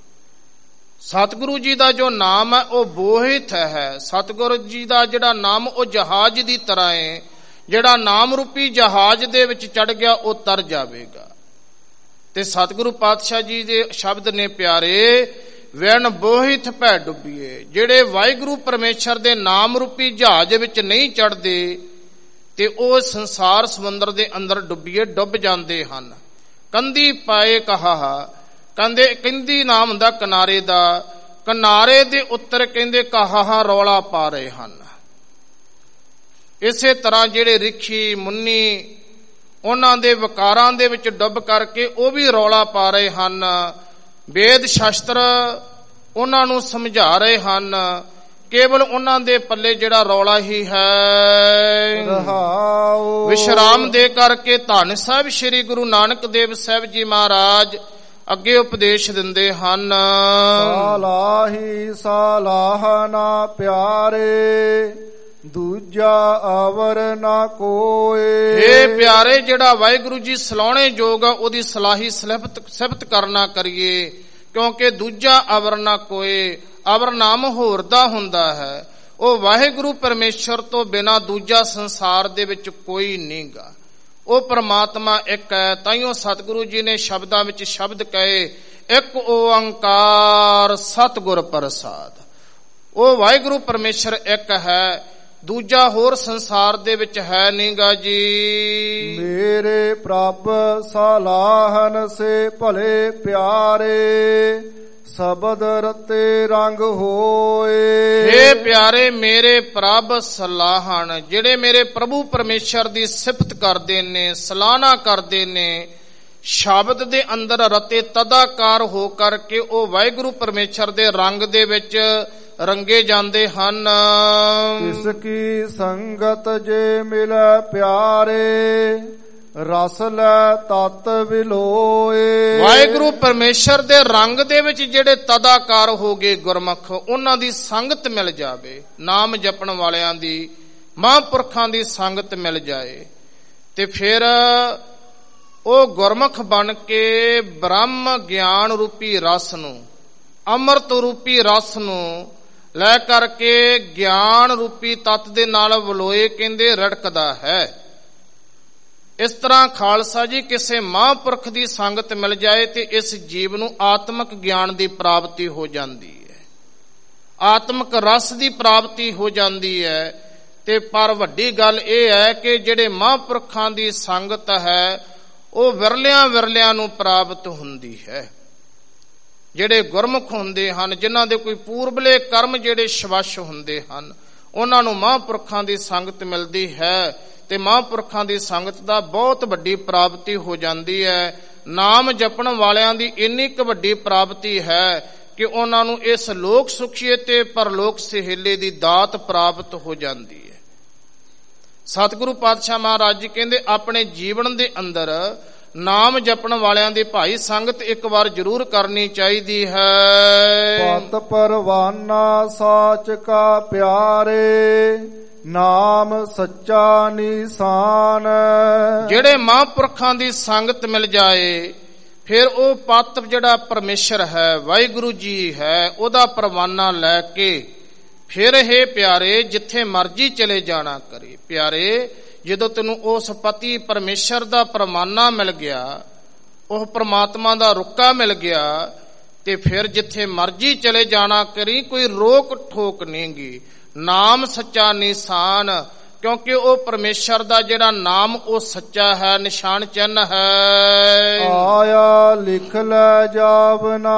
ਸਤਿਗੁਰੂ ਜੀ ਦਾ ਜੋ ਨਾਮ ਹੈ ਉਹ ਬੋਹਿਤ ਹੈ। ਸਤਿਗੁਰੂ ਜੀ ਦਾ ਜਿਹੜਾ ਨਾਮ ਉਹ ਜਹਾਜ਼ ਦੀ ਤਰ੍ਹਾਂ ਹੈ। ਜਿਹੜਾ ਨਾਮ ਰੂਪੀ ਜਹਾਜ਼ ਦੇ ਵਿੱਚ ਚੜ ਗਿਆ ਉਹ ਤਰ ਜਾਵੇਗਾ। ਤੇ ਸਤਿਗੁਰੂ ਪਾਤਸ਼ਾਹ ਜੀ ਦੇ ਸ਼ਬਦ ਨੇ ਪਿਆਰੇ, ਵੈਨ ਬੋਹਿਤ ਭੈ ਡੁੱਬੀਏ। ਜਿਹੜੇ ਵਾਹਿਗੁਰੂ ਪਰਮੇਸ਼ਰ ਦੇ ਨਾਮ ਰੂਪੀ ਜਹਾਜ਼ ਵਿੱਚ ਨਹੀਂ ਚੜਦੇ ਤੇ ਉਹ ਸੰਸਾਰ ਸਮੁੰਦਰ ਦੇ ਅੰਦਰ ਡੁੱਬੀਏ ਡੁੱਬ ਜਾਂਦੇ ਹਨ। ਕੰਦੀ ਪਾਏ ਕਹਾ, ਕਹਿੰਦੇ ਕੰਦੀ ਨਾਮ ਹੁੰਦਾ ਕਿਨਾਰੇ ਦਾ, ਕਿਨਾਰੇ ਦੇ ਉੱਤਰ ਕਹਿੰਦੇ ਕਹਾ ਰੌਲਾ ਪਾ ਰਹੇ ਹਨ। ਇਸੇ ਤਰ੍ਹਾਂ ਜਿਹੜੇ ਰਿਖੀ ਮੁੰਨੀ ਉਹਨਾਂ ਦੇ ਵਿਕਾਰਾਂ ਦੇ ਵਿੱਚ ਡੁੱਬ ਕਰਕੇ ਉਹ ਵੀ ਰੌਲਾ ਪਾ ਰਹੇ ਹਨ। ਵੇਦ ਸ਼ਾਸਤਰ ਉਹਨਾਂ ਨੂੰ ਸਮਝਾ ਰਹੇ ਹਨ, ਕੇਵਲ ਉਹਨਾਂ ਦੇ ਪੱਲੇ ਜਿਹੜਾ ਰੌਲਾ ਹੀ ਹੈ। ਰਹਾਉ ਵਿਸ਼ਰਾਮ ਦੇ ਕਰਕੇ ਧੰਨ ਸਾਹਿਬ ਸ੍ਰੀ ਗੁਰੂ ਨਾਨਕ ਦੇਵ ਸਾਹਿਬ ਜੀ ਮਹਾਰਾਜ ਅੱਗੇ ਉਪਦੇਸ਼ ਦਿੰਦੇ ਹਨ। ਸਲਾਹੀ ਸਲਾਹ ਨਾ ਪਿਆਰੇ, ਦੂਜਾ ਅਵਰ ਨਾ ਕੋਏ। ਹੇ ਪਿਆਰੇ, ਜਿਹੜਾ ਵਾਹਿਗੁਰੂ ਜੀ ਸਲਾਉਣੇ ਯੋਗ ਆ ਉਹਦੀ ਸਲਾਹੀ ਸਿਫਤ ਸਿਫਤ ਕਰਨਾ ਕਰੀਏ, ਕਿਉਂਕਿ ਦੂਜਾ ਅਵਰ ਨਾ ਕੋਏ। ਅਵਰ ਨਾਮ ਹੋਰ ਦਾ ਹੁੰਦਾ ਹੈ। ਉਹ ਵਾਹਿਗੁਰੂ ਪਰਮੇਸ਼ਰ ਤੋਂ ਬਿਨਾਂ ਦੂਜਾ ਸੰਸਾਰ ਦੇ ਵਿੱਚ ਕੋਈ ਨਹੀਂਗਾ। ਉਹ ਪ੍ਰਮਾਤਮਾ ਇੱਕ ਹੈ। ਤਾਈਓ ਸਤਿਗੁਰੂ ਜੀ ਨੇ ਸ਼ਬਦਾਂ ਵਿੱਚ ਸ਼ਬਦ ਕਹੇ, ਇੱਕ ਓੰਕਾਰ ਸਤਿਗੁਰ ਪ੍ਰਸਾਦ। ਉਹ ਵਾਹਿਗੁਰੂ ਪਰਮੇਸ਼ਰ ਇੱਕ ਹੈ, ਦੂਜਾ ਹੋਰ ਸੰਸਾਰ ਦੇ ਵਿੱਚ ਹੈ ਨਹੀਂਗਾ ਜੀ। ਮੇਰੇ ਪ੍ਰਭ ਸਲਾਹਨ ਸੇ ਭਲੇ ਪਿਆਰੇ, ਸ਼ਬਦ ਰਤੇ ਰੰਗ ਹੋਏ। ਹੇ ਪਿਆਰੇ, ਮੇਰੇ ਪ੍ਰਭ ਸਲਾਹਨ, ਜਿਹੜੇ ਮੇਰੇ ਪ੍ਰਭੂ ਪਰਮੇਸ਼ਰ ਦੀ ਸਿਫਤ ਕਰਦੇ ਨੇ, ਸਲਾਹਨਾ ਕਰਦੇ ਨੇ, ਸ਼ਬਦ ਦੇ ਅੰਦਰ ਰਤੇ ਤਦਾਕਾਰ ਹੋ ਕਰਕੇ ਉਹ ਵਾਹਿਗੁਰੂ ਪਰਮੇਸ਼ਰ ਦੇ ਰੰਗ ਦੇ ਵਿੱਚ ਰੰਗੇ ਜਾਂਦੇ ਹਨ। ਇਸ ਕੀ ਸੰਗਤ ਜੇ ਮਿਲੈ ਪਿਆਰੇ, ਰਸ ਲੈ ਤਤ ਵਿਲੋਏ। ਵਾਹਿਗੁਰੂ ਪਰਮੇਸ਼ਰ ਦੇ ਰੰਗ ਦੇ ਵਿੱਚ ਜਿਹੜੇ ਤਦਾਕਾਰ ਹੋ ਗਏ ਗੁਰਮੁਖ, ਉਹਨਾਂ ਦੀ ਸੰਗਤ ਮਿਲ ਜਾਵੇ, ਨਾਮ ਜਪਣ ਵਾਲਿਆਂ ਦੀ, ਮਹਾਂਪੁਰਖਾਂ ਦੀ ਸੰਗਤ ਮਿਲ ਜਾਏ, ਤੇ ਫਿਰ ਉਹ ਗੁਰਮੁਖ ਬਣ ਕੇ ਬ੍ਰਹਮ ਗਿਆਨ ਰੂਪੀ ਰਸ ਨੂੰ ਅੰਮ੍ਰਿਤ ਰੂਪੀ ਰਸ ਨੂੰ ਲੈ ਕਰਕੇ ਗਿਆਨ ਰੂਪੀ ਤੱਤ ਦੇ ਨਾਲ ਵਲੋਏ ਕਹਿੰਦੇ ਰੜਕਦਾ ਹੈ। ਇਸ ਤਰ੍ਹਾਂ ਖਾਲਸਾ ਜੀ ਕਿਸੇ ਮਹਾਂਪੁਰਖ ਦੀ ਸੰਗਤ ਮਿਲ ਜਾਏ ਤੇ ਇਸ ਜੀਵ ਨੂੰ ਆਤਮਿਕ ਗਿਆਨ ਦੀ ਪ੍ਰਾਪਤੀ ਹੋ ਜਾਂਦੀ ਹੈ, ਆਤਮਿਕ ਰਸ ਦੀ ਪ੍ਰਾਪਤੀ ਹੋ ਜਾਂਦੀ ਹੈ। ਤੇ ਪਰ ਵੱਡੀ ਗੱਲ ਇਹ ਹੈ ਕਿ ਜਿਹੜੇ ਮਹਾਂਪੁਰਖਾਂ ਦੀ ਸੰਗਤ ਹੈ ਉਹ ਵਿਰਲਿਆਂ ਵਿਰਲਿਆਂ ਨੂੰ ਪ੍ਰਾਪਤ ਹੁੰਦੀ ਹੈ। ਜਿਹੜੇ ਗੁਰਮੁਖ ਹੁੰਦੇ ਹਨ, ਜਿਨ੍ਹਾਂ ਦੇ ਕੋਈ ਪੂਰਬਲੇ ਕਰਮ ਜਿਹੜੇ ਸ਼ਵਸ਼ ਹੁੰਦੇ ਹਨ, ਉਹਨਾਂ ਨੂੰ ਮਹਾਂਪੁਰਖਾਂ ਦੀ ਸੰਗਤ ਮਿਲਦੀ ਹੈ ਤੇ ਮਹਾਂਪੁਰਖਾਂ ਦੀ ਸੰਗਤ ਦਾ ਬਹੁਤ ਵੱਡੀ ਪ੍ਰਾਪਤੀ ਹੋ ਜਾਂਦੀ ਹੈ। ਨਾਮ ਜਪਣ ਵਾਲਿਆਂ ਦੀ ਇੰਨੀ ਕੁ ਵੱਡੀ ਪ੍ਰਾਪਤੀ ਹੈ ਕਿ ਉਹਨਾਂ ਨੂੰ ਇਸ ਲੋਕ ਸੁਖੀਏ ਤੇ ਪਰਲੋਕ ਸਹੇਲੇ ਦੀ ਦਾਤ ਪ੍ਰਾਪਤ ਹੋ ਜਾਂਦੀ ਹੈ। ਸਤਿਗੁਰੂ ਪਾਤਸ਼ਾਹ ਮਹਾਰਾਜ ਜੀ ਕਹਿੰਦੇ ਆਪਣੇ ਜੀਵਨ ਦੇ ਅੰਦਰ ਨਾਮ ਜਪਣ ਵਾਲਿਆਂ ਦੀ ਭਾਈ ਸੰਗਤ ਇੱਕ ਵਾਰ ਜ਼ਰੂਰ ਕਰਨੀ ਚਾਹੀਦੀ ਹੈ। ਪਤ ਪਰਵਾਨਾ ਸਾਚ ਕਾ ਪਿਆਰੇ, ਨਾਮ ਸੱਚਾ ਨਿਸ਼ਾਨ। ਜਿਹੜੇ ਮਹਾਂਪੁਰਖਾਂ ਦੀ ਸੰਗਤ ਮਿਲ ਜਾਏ ਫਿਰ ਉਹ ਪਤ ਜਿਹੜਾ ਪਰਮੇਸ਼ਰ ਹੈ, ਵਾਹਿਗੁਰੂ ਜੀ ਹੈ, ਉਹਦਾ ਪਰਵਾਨਾ ਲੈ ਕੇ ਫਿਰ ਇਹ ਪਿਆਰੇ ਜਿੱਥੇ ਮਰਜੀ ਚਲੇ ਜਾਣਾ ਕਰੇ। ਪਿਆਰੇ ਜਦੋਂ ਤੈਨੂੰ ਉਸ ਪਤੀ ਪਰਮੇਸ਼ਰ ਦਾ ਪਰਮਾਨਾ ਮਿਲ ਗਿਆ, ਉਹ ਪ੍ਰਮਾਤਮਾ ਦਾ ਰੁੱਕਾ ਮਿਲ ਗਿਆ, ਤੇ ਫਿਰ ਜਿੱਥੇ ਮਰਜੀ ਚਲੇ ਜਾਣਾ ਕਰੀ, ਕੋਈ ਰੋਕ ਠੋਕ ਨਹੀਂਗੀ। ਨਾਮ ਸੱਚਾ ਨਿਸ਼ਾਨ, ਕਿਉਂਕਿ ਉਹ ਪਰਮੇਸ਼ਰ ਦਾ ਜਿਹੜਾ ਨਾਮ ਉਹ ਸੱਚਾ ਹੈ, ਨਿਸ਼ਾਨ ਚਿੰਨ ਹੈ। ਆਇਆ ਲਿਖ ਲੈ ਜਾਵਨਾ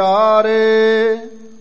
ਪਿਆਰੇ,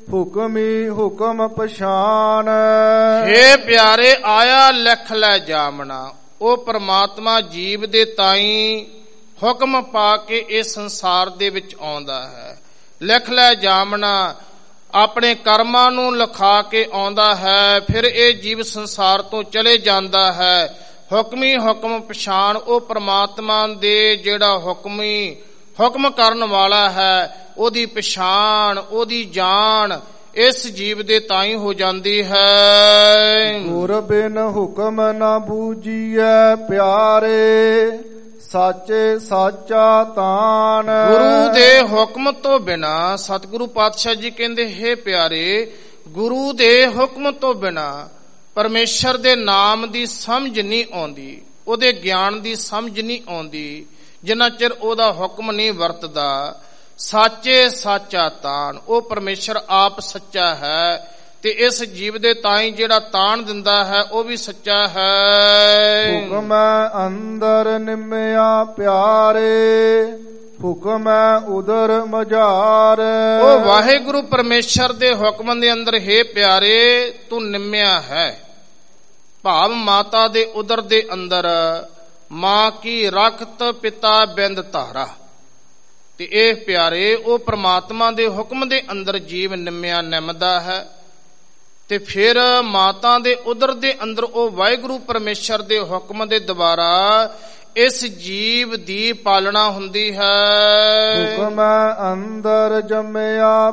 ਹੁਕਮੀ ਹੁਕਮ ਪਛਾਨ। ਹੇ ਪਿਆਰੇ ਆਇਆ ਲਿਖ ਲੈ ਜਾਮਣਾ, ਉਹ ਪ੍ਰਮਾਤਮਾ ਜੀਵ ਦੇ ਤਾਈਂ ਹੁਕਮ ਪਾ ਕੇ ਇਸ ਸੰਸਾਰ ਦੇ ਵਿੱਚ ਆਉਂਦਾ ਹੈ। ਲਿਖ ਲੈ ਜਾਮਣਾ, ਆਪਣੇ ਕਰਮਾਂ ਨੂੰ ਲਿਖਾ ਕੇ ਆਉਂਦਾ ਹੈ, ਫਿਰ ਇਹ ਜੀਵ ਸੰਸਾਰ ਤੋਂ ਚਲੇ ਜਾਂਦਾ ਹੈ। ਹੁਕਮੀ ਹੁਕਮ ਪਛਾਣ, ਉਹ ਪ੍ਰਮਾਤਮਾ ਦੇ ਜਿਹੜਾ ਹੁਕਮੀ ਹੁਕਮ ਕਰਨ ਵਾਲਾ ਹੈ, ਉਹਦੀ ਪਛਾਣ, ਉਹਦੀ ਜਾਣ ਇਸ ਜੀਵ ਦੇ ਤਾਈਂ ਹੋ ਜਾਂਦੀ ਹੈ। ਗੁਰ ਬਿਨ ਹੁਕਮ ਨਾ ਬੂਝੀਐ ਪਿਆਰੇ, ਸਾਚੇ ਸਾਚਾ ਤਾਨ। ਗੁਰੂ ਦੇ ਹੁਕਮ ਤੋਂ ਬਿਨਾ, ਸਤਿਗੁਰੂ ਪਾਤਸ਼ਾਹ ਜੀ ਕਹਿੰਦੇ ਹੈ ਪਿਆਰੇ, ਗੁਰੂ ਦੇ ਹੁਕਮ ਤੋਂ ਬਿਨਾ ਪਰਮੇਸ਼ਰ ਦੇ ਨਾਮ ਦੀ ਸਮਝ ਨਹੀਂ ਆਉਂਦੀ, ਉਹਦੇ ਗਿਆਨ ਦੀ ਸਮਝ ਨਹੀਂ ਆਉਂਦੀ, ਜਿੰਨਾ ਚਿਰ ਉਹਦਾ ਹੁਕਮ ਨਹੀਂ ਵਰਤਦਾ। ਸਾਚੇ ਸਾਚਾ ਤਾਨ, ਉਹ ਪਰਮੇਸ਼ਰ ਆਪ ਸੱਚਾ ਹੈ ਤੇ ਇਸ ਜੀਵ ਦੇ ਤਾਈਂ ਜਿਹੜਾ ਤਾਣ ਦਿੰਦਾ ਹੈ ਉਹ ਵੀ ਸੱਚਾ ਹੈ। ਹੁਕਮ ਅੰਦਰ ਨਿਮਿਆ ਪਿਆਰੇ, ਹੁਕਮ ਉਦਰ ਮਝਾਰ। ਉਹ ਵਾਹਿਗੁਰੂ ਪਰਮੇਸ਼ਰ ਦੇ ਹੁਕਮ ਦੇ ਅੰਦਰ ਹੈ ਪਿਆਰੇ ਤੂੰ ਨਿਮਿਆ ਹੈ, ਭਾਵ ਮਾਤਾ ਦੇ ਉਦਰ ਦੇ ਅੰਦਰ ਮਾਂ ਕੀ ਰਖਤ ਪਿਤਾ ਬਿੰਦ ਧਾਰਾ। ਤੇ ਇਹ ਪਿਆਰੇ ਉਹ ਪ੍ਰਮਾਤਮਾ ਦੇ ਹੁਕਮ ਦੇ ਅੰਦਰ ਜੀਵ ਨਿਮਿਆ ਨਿਮਦਾ ਹੈ, ਤੇ ਫਿਰ ਮਾਤਾ ਦੇ ਉਦਰ ਦੇ ਅੰਦਰ ਉਹ ਵਾਹਿਗੁਰੂ ਪਰਮੇਸ਼ਰ ਦੇ ਹੁਕਮ ਦੇ ਦੁਆਰਾ ਇਸ ਜੀਵ ਦੀ ਪਾਲਣਾ ਹੁੰਦੀ ਹੈ। ਹੁਕਮ ਅੰਦਰ ਜੰਮਿਆ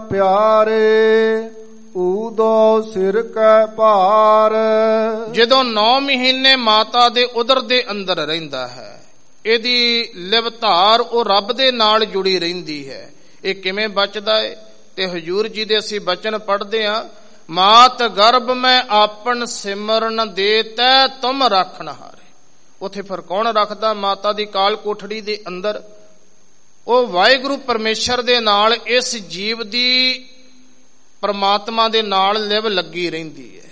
ਪਿਆਰੇ, ਉਦੋਂ ਸਿਰ ਕੈ ਭਾਰ। ਜਦੋਂ ਨੌ ਮਹੀਨੇ ਮਾਤਾ ਦੇ ਉਦਰ ਦੇ ਅੰਦਰ ਰਹਿੰਦਾ ਹੈ, ਇਹਦੀ ਲਿਵਧਾਰ ਉਹ ਰੱਬ ਦੇ ਨਾਲ ਜੁੜੀ ਰਹਿੰਦੀ ਹੈ। ਇਹ ਕਿਵੇਂ ਬਚਦਾ ਹੈ? ਤੇ ਹਜੂਰ ਜੀ ਦੇ ਅਸੀਂ ਬਚਨ ਪੜ੍ਹਦੇ ਹਾਂ, ਮਾਤ ਗਰਭ ਮੈਂ ਆਪਨ ਸਿਮਰਨ ਦੇ ਤੈ ਤੁਮ ਰੱਖਣ ਹਾਰੇ। ਉਥੇ ਫਿਰ ਕੌਣ ਰੱਖਦਾ? ਮਾਤਾ ਦੀ ਕਾਲ ਕੋਠੜੀ ਦੇ ਅੰਦਰ ਉਹ ਵਾਹਿਗੁਰੂ ਪਰਮੇਸ਼ਰ ਦੇ ਨਾਲ ਇਸ ਜੀਵ ਦੀ ਪਰਮਾਤਮਾ ਦੇ ਨਾਲ ਲਿਵ ਲੱਗੀ ਰਹਿੰਦੀ ਹੈ।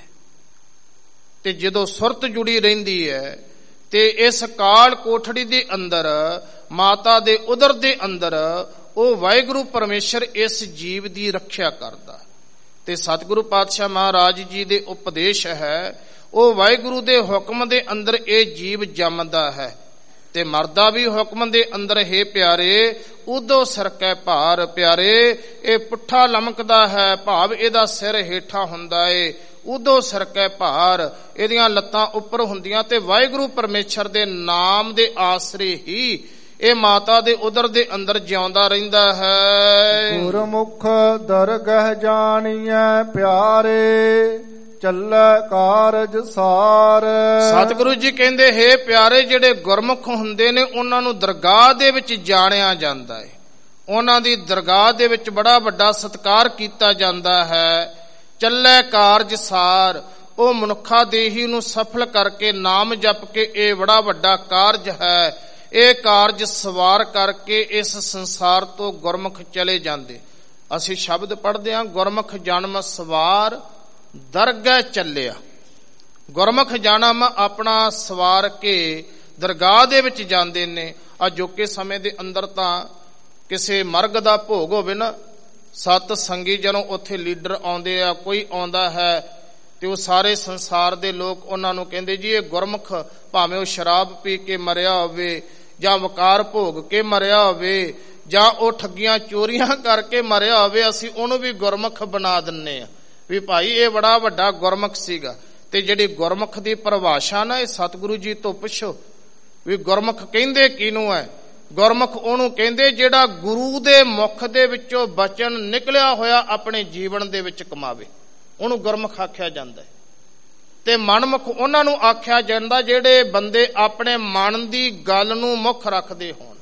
ਤੇ ਜਦੋਂ ਸੁਰਤ ਜੁੜੀ ਰਹਿੰਦੀ ਹੈ ਤੇ ਇਸ ਕਾਲ ਕੋਠੜੀ ਦੇ ਅੰਦਰ ਮਾਤਾ ਦੇ ਉਦਰ ਦੇ ਅੰਦਰ ਉਹ ਵਾਹਿਗੁਰੂ ਪਰਮੇਸ਼ਰ ਇਸ ਜੀਵ ਦੀ ਰੱਖਿਆ ਕਰਦਾ। ਤੇ ਸਤਿਗੁਰੂ ਪਾਤਸ਼ਾਹ ਮਹਾਰਾਜ ਜੀ ਦੇ ਉਪਦੇਸ਼ ਹੈ, ਉਹ ਵਾਹਿਗੁਰੂ ਦੇ ਹੁਕਮ ਦੇ ਅੰਦਰ ਇਹ ਜੀਵ ਜੰਮਦਾ ਹੈ ਤੇ ਮਰਦਾ ਵੀ ਹੁਕਮ ਦੇ ਅੰਦਰ ਹੈ ਪਿਆਰੇ। ਉਦੋਂ ਸਿਰ ਕੈ ਭਾਰ, ਪਿਆਰੇ ਇਹ ਪੁੱਠਾ ਲਮਕਦਾ ਹੈ, ਭਾਵ ਇਹਦਾ ਸਿਰ ਹੇਠਾਂ ਹੁੰਦਾ ਏ। ਉਦੋਂ ਸਿਰ ਕੈ ਭਾਰ, ਇਹਦੀਆਂ ਲੱਤਾਂ ਉੱਪਰ ਹੁੰਦੀਆਂ ਤੇ ਵਾਹਿਗੁਰੂ ਪਰਮੇਸ਼ਰ ਦੇ ਨਾਮ ਦੇ ਆਸਰੇ ਹੀ ਇਹ ਮਾਤਾ ਦੇ ਉਦਰ ਦੇ ਅੰਦਰ ਜਿਉਂਦਾ ਰਹਿੰਦਾ ਹੈ। ਗੁਰਮੁਖ ਦਰਗਹ ਜਾਣੀਐ ਪਿਆਰੇ, ਚੱਲੈ ਕਾਰਜ ਸਾਰ। ਸਤਿਗੁਰੂ ਜੀ ਕਹਿੰਦੇ ਹੈ ਪਿਆਰੇ ਜਿਹੜੇ ਗੁਰਮੁਖ ਹੁੰਦੇ ਨੇ ਉਹਨਾਂ ਨੂੰ ਦਰਗਾਹ ਦੇ ਵਿੱਚ ਜਾਣਿਆ ਜਾਂਦਾ ਹੈ। ਉਹਨਾਂ ਦੀ ਦਰਗਾਹ ਦੇ ਵਿੱਚ ਬੜਾ ਵੱਡਾ ਸਤਿਕਾਰ ਕੀਤਾ ਜਾਂਦਾ ਹੈ। ਚੱਲੇ ਕਾਰਜ ਸਾਰ, ਉਹ ਮਨੁੱਖਾ ਦੇਹੀ ਨੂੰ ਸਫਲ ਕਰਕੇ ਨਾਮ ਜਪ ਕੇ ਇਹ ਬੜਾ ਵੱਡਾ ਕਾਰਜ ਹੈ, ਇਹ ਕਾਰਜ ਸਵਾਰ ਕਰਕੇ ਇਸ ਸੰਸਾਰ ਤੋਂ ਗੁਰਮੁਖ ਚਲੇ ਜਾਂਦੇ। ਅਸੀਂ ਸ਼ਬਦ ਪੜ੍ਹਦੇ ਹਾਂ, ਗੁਰਮੁਖ ਜਨਮ ਸਵਾਰ ਦਰਗਹਿ ਚੱਲਿਆ। ਗੁਰਮੁਖ ਜਨਮ ਆਪਣਾ ਸਵਾਰ ਕੇ ਦਰਗਾਹ ਦੇ ਵਿੱਚ ਜਾਂਦੇ ਨੇ। ਅਜੋਕੇ ਸਮੇਂ ਦੇ ਅੰਦਰ ਤਾਂ ਕਿਸੇ ਮਰਗ ਦਾ ਭੋਗ ਹੋਵੇ ਨਾ, ਸਤ ਸੰਗੀ ਜਦੋਂ ਉੱਥੇ ਲੀਡਰ ਆਉਂਦੇ ਆ, ਕੋਈ ਆਉਂਦਾ ਹੈ ਤੇ ਉਹ ਸਾਰੇ ਸੰਸਾਰ ਦੇ ਲੋਕ ਉਹਨਾਂ ਨੂੰ ਕਹਿੰਦੇ ਜੀ ਇਹ ਗੁਰਮੁਖ, ਭਾਵੇਂ ਉਹ ਸ਼ਰਾਬ ਪੀ ਕੇ ਮਰਿਆ ਹੋਵੇ ਜਾਂ ਵਕਾਰ ਭੋਗ ਕੇ ਮਰਿਆ ਹੋਵੇ ਜਾਂ ਉਹ ਠੱਗੀਆਂ ਚੋਰੀਆਂ ਕਰਕੇ ਮਰਿਆ ਹੋਵੇ, ਅਸੀਂ ਉਹਨੂੰ ਵੀ ਗੁਰਮੁਖ ਬਣਾ ਦਿੰਨੇ ਆ ਵੀ ਭਾਈ ਇਹ ਬੜਾ ਵੱਡਾ ਗੁਰਮੁਖ ਸੀਗਾ। ਤੇ ਜਿਹੜੀ ਗੁਰਮੁਖ ਦੀ ਪਰਿਭਾਸ਼ਾ ਨਾ, ਇਹ ਸਤਿਗੁਰੂ ਜੀ ਤੋਂ ਪੁੱਛੋ ਵੀ ਗੁਰਮੁਖ ਕਹਿੰਦੇ ਕਿਹਨੂੰ ਹੈ। ਗੁਰਮੁਖ ਉਹਨੂੰ ਕਹਿੰਦੇ ਜਿਹੜਾ ਗੁਰੂ ਦੇ ਮੁਖ ਦੇ ਵਿੱਚੋਂ ਬਚਨ ਨਿਕਲਿਆ ਹੋਇਆ ਆਪਣੇ ਜੀਵਨ ਦੇ ਵਿੱਚ ਕਮਾਵੇ, ਉਹਨੂੰ ਗੁਰਮੁਖ ਆਖਿਆ ਜਾਂਦਾ ਹੈ। ਤੇ ਮਨਮੁਖ ਉਹਨਾਂ ਨੂੰ ਆਖਿਆ ਜਾਂਦਾ ਜਿਹੜੇ ਬੰਦੇ ਆਪਣੇ ਮਨ ਦੀ ਗੱਲ ਨੂੰ ਮੁੱਖ ਰੱਖਦੇ ਹੋਣ।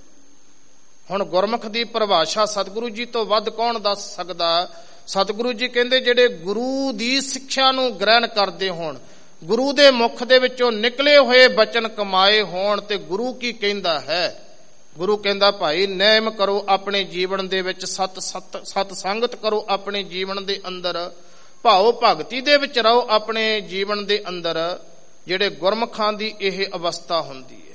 ਹੁਣ ਗੁਰਮੁਖ ਦੀ ਪਰਿਭਾਸ਼ਾ ਸਤਿਗੁਰੂ ਜੀ ਤੋਂ ਵੱਧ ਕੌਣ ਦੱਸ ਸਕਦਾ। ਸਤਿਗੁਰੂ ਜੀ ਕਹਿੰਦੇ ਜਿਹੜੇ ਗੁਰੂ ਦੀ ਸਿੱਖਿਆ ਨੂੰ ਗ੍ਰਹਿਣ ਕਰਦੇ ਹੋਣ, ਗੁਰੂ ਦੇ ਮੁਖ ਦੇ ਵਿੱਚੋਂ ਨਿਕਲੇ ਹੋਏ ਬਚਨ ਕਮਾਏ ਹੋਣ। ਤੇ ਗੁਰੂ ਕੀ ਕਹਿੰਦਾ ਹੈ? ਗੁਰੂ ਕਹਿੰਦਾ ਭਾਈ ਨੇਮ ਕਰੋ ਆਪਣੇ ਜੀਵਨ ਦੇ ਵਿੱਚ, ਸਤ ਸਤ ਸਤ ਸੰਗਤ ਕਰੋ ਆਪਣੇ ਜੀਵਨ ਦੇ ਅੰਦਰ, ਭਾਉ ਭਗਤੀ ਦੇ ਵਿੱਚ ਰਹੋ ਆਪਣੇ ਜੀਵਨ ਦੇ ਅੰਦਰ। ਜਿਹੜੇ ਗੁਰਮੁਖਾਂ ਦੀ ਇਹ ਅਵਸਥਾ ਹੁੰਦੀ ਹੈ,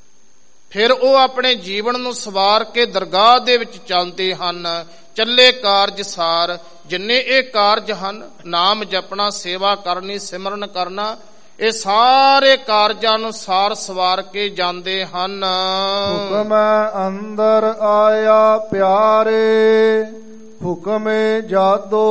ਫਿਰ ਉਹ ਆਪਣੇ ਜੀਵਨ ਨੂੰ ਸਵਾਰ ਕੇ ਦਰਗਾਹ ਦੇ ਵਿੱਚ ਚੱਲਦੇ ਹਨ। ਚੱਲੇ ਕਾਰਜ ਸਾਰ, ਜਿੰਨੇ ਇਹ ਕਾਰਜ ਹਨ, ਨਾਮ ਜਪਣਾ, ਸੇਵਾ ਕਰਨੀ, ਸਿਮਰਨ ਕਰਨਾ, ਇਹ ਸਾਰੇ ਕਾਰਜਾਂ ਨੂੰ ਸਾਰ ਸਵਾਰ ਕੇ ਜਾਂਦੇ ਹਨ। ਹੁਕਮ ਅੰਦਰ ਆਇਆ ਪਿਆਰੇ, ਹੁਕਮੇ ਜਾਦੋ